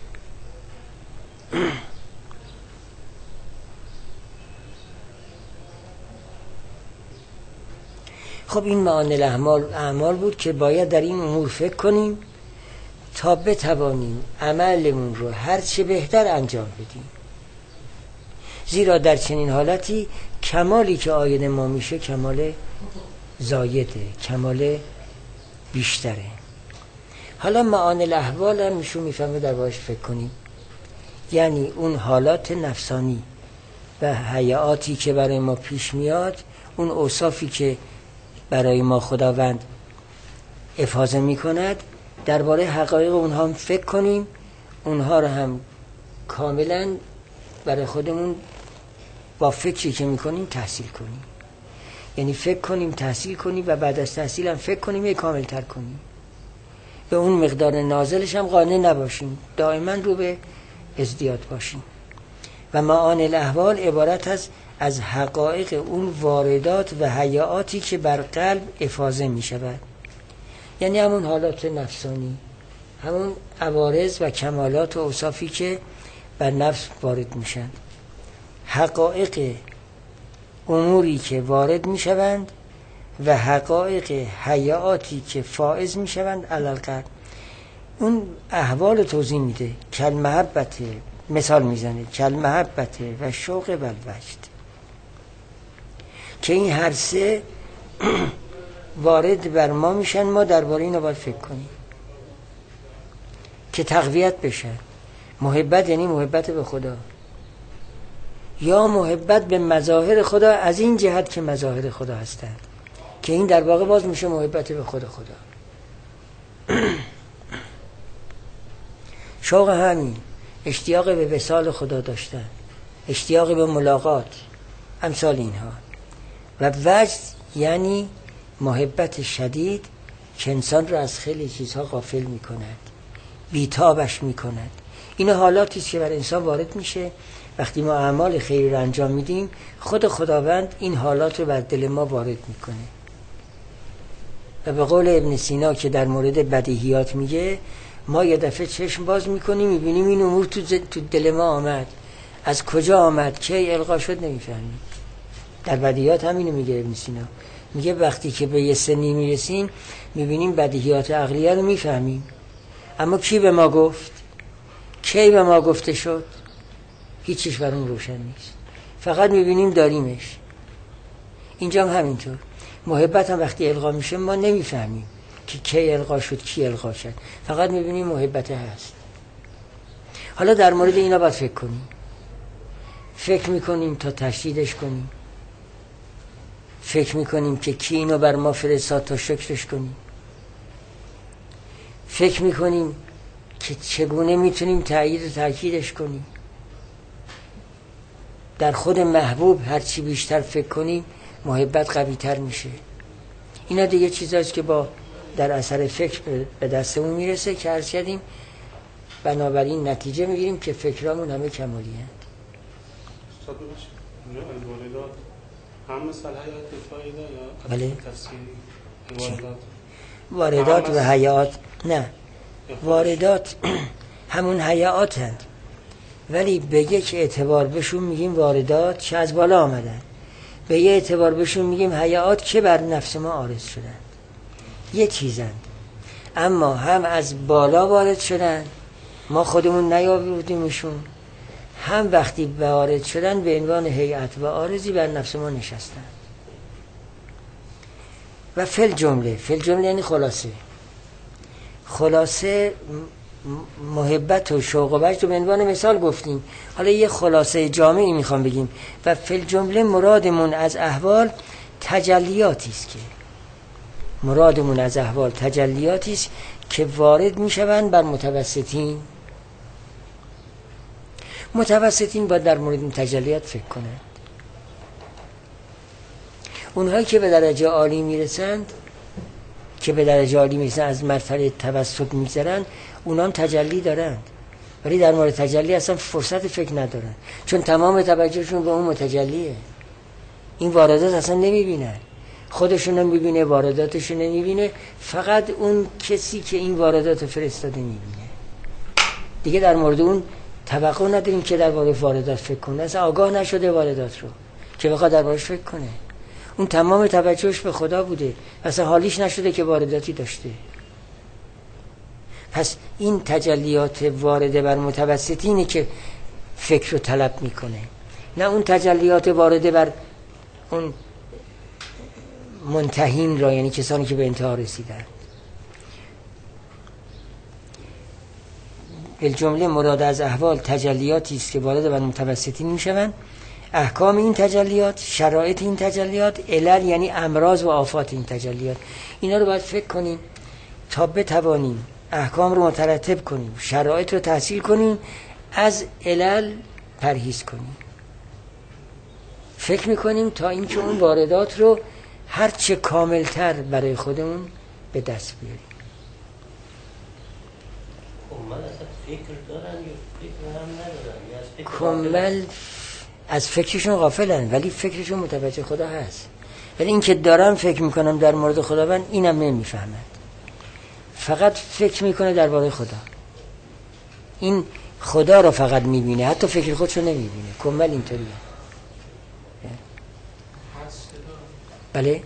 خب این معانی الاعمال بود که باید در این امور فکر کنیم تا بتوانیم عملمون رو هر چه بهتر انجام بدیم. زیرا در چنین حالتی کمالی که عاید ما میشه کمال زایده، کمال بیشتره. حالا معانی الاحوال هم میشون میفهمه در باش فکر کنیم، یعنی اون حالات نفسانی و حیاتی که برای ما پیش میاد، اون اوصافی که برای ما خداوند افاضه میکند، درباره حقایق اونها هم فکر کنیم، اونها رو هم کاملا برای خودمون با فکری که میکنیم تحصیل کنیم. یعنی فکر کنیم، تحصیل کنیم و بعد از تحصیل هم فکر کنیم یه کامل تر کنیم. به اون مقدار نازلش هم قانع نباشیم، دائما رو به ازدیاد باشیم. و معانی الاحوال عبارت از حقایق اون واردات و حیاتی که بر قلب افاضه می شود، یعنی همون حالات نفسانی، همون عوارض و کمالات و اوصافی که بر نفس وارد می شوند. حقایق اموری که وارد می شوند و حقایق حیاتی که فائز می شوند علی القلب. اون احوال توضیح میده. کل محبت، مثال میزنه، کل محبت و شوق و الوجد، که این هر سه وارد بر ما میشن. ما درباره اینا باید فکر کنیم که تقویت بشن. محبت یعنی محبت به خدا، یا محبت به مظاهر خدا از این جهت که مظاهر خدا هستند، که این در واقع باز میشه محبت به خدا. شوق همین، اشتیاق به وصال خدا داشتن، اشتیاق به ملاقات، امثال اینها. و وجد یعنی محبت شدید که انسان رو از خیلی چیزها غافل میکند، بیتابش میکند. این حالاتی است که بر انسان وارد میشه وقتی ما اعمال خیری رو انجام میدیم. خود خداوند این حالات رو بر دل ما وارد میکنه. و به قول ابن سینا که در مورد بدیهیات میگه، ما یه دفعه چشم باز میکنیم میبینیم این امور تو دل ما آمد، از کجا آمد، کی القا شد نمیفهمیم. در بدیهیات همینو میگه ابن سینا، میگه وقتی که به یه سنی میرسیم میبینیم بدیهیات عقلیه رو میفهمیم، اما کی به ما گفت، کی به ما گفته شد، هیچیش برام روشن نیست، فقط میبینیم داریمش. اینجا هم همینطور، محبت هم وقتی القا میشه ما نمیفهمیم که کی القا شد، کی القا شد، فقط میبینیم محبت هست. حالا در مورد اینا باید فکر کنیم، فکر میکنیم تا تشدیدش کنیم، فکر میکنیم که کی اینو بر ما فرستاد تا شکرش کنیم، فکر میکنیم که چگونه میتونیم تأیید و تأکیدش کنیم. در خود محبوب هرچی بیشتر فکر کنیم محبت قوی تر میشه. اینا دیگه چیزاست که با در اثر فکر به دستمون میرسه که عرض کردیم. بنابراین نتیجه میگیریم که فکرامون همه کمالی هست. استاد ببخشید، اونجا الواردات هم مثل حیات دفاعی دا یا بله؟ تفسیری واردات و حیات؟ نه، واردات همون حیات هست، ولی به یک اعتبار بهشون میگیم واردات چه از بالا آمدن، به یک اعتبار بهشون میگیم حیات که بر نفس ما عارض شدن. یه چیزند، اما هم از بالا وارد شدن، ما خودمون نیاوردیمشون، هم وقتی وارد شدن به عنوان هیئت و عارضی بر نفس ما نشستن. و فل جمله یعنی خلاصه محبت و شوق و وجد رو به عنوان مثال گفتیم. حالا یه خلاصه جامعی میخوام بگیم. و فل جمله مرادمون از احوال تجلیاتی است که وارد میشوند بر متوسطین. باید در مورد این تجلیات فکر کنند. اونهایی که به درجه عالی میرسند، از مرحله توسط میگذرند، اونا هم تجلی دارند، ولی در مورد تجلی اصلا فرصت فکر ندارن، چون تمام توجهشون به اون متجلیه. این واردات اصلا نمیبینن، خودشون نمیبینه، وارداتشون نمیبینه، فقط اون کسی که این واردات فرستاده میبینه. دیگه در مورد اون توقع نداریم که در مورد واردات فکر کنه، اصلا آگاه نشده واردات رو که بخواد دربارش فکر کنه. اون تمام توجهش به خدا بوده، اصلا حالیش نشده که وارداتی داشته. پس این تجلیات وارده بر متوسطینه که فکر رو طلب میکنه، نه اون تجلیات وارده بر اون منتهین را، یعنی کسانی که به انتها رسیدن. الجمله مراد از احوال تجلیاتی است که وارد بر متوسطین میشوند. احکام این تجلیات، شرایط این تجلیات، علل یعنی امراض و آفات این تجلیات، اینا رو باید فکر کنیم تا بتوانیم احکام رو مترتب کنیم، شرایط رو تحصیل کنیم، از علل پرهیز کنیم. فکر میکنیم تا اینکه اون واردات رو هر چه کاملتر برای خودمون به دست بیاریم. کامل از فکرشون غافلن، ولی فکرشون متوجه خدا هست. ولی این که دارم فکر میکنم در مورد خداوند، اینم نمیفهمد، فقط فکر میکنه درباره خدا. این خدا رو فقط میبینه، حتی فکر خودشو نمیبینه. کامل اینطوریه. بله؟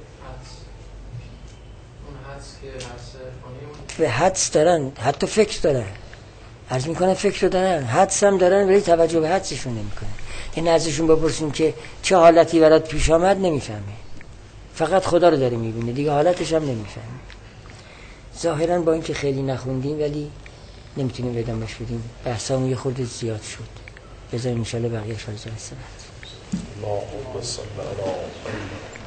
به حدس دارن، حتی فکر دارن، عرض میکنن فکر رو دارن، حدس هم دارن، ولی توجه به حدسشون نمیکنن. این ازشون بپرسیم که چه حالتی برات پیش آمد، نمیفهمه، فقط خدا رو داره میبینه، دیگه حالتش هم نمیفهمه. ظاهرا با اینکه خیلی نخوندیم ولی نمیتونیم ادامهش بدیم، بحثامون یه خورده زیاد شد. بذاریم انشالله بقیه فرض و استراحت. اللهم صل علی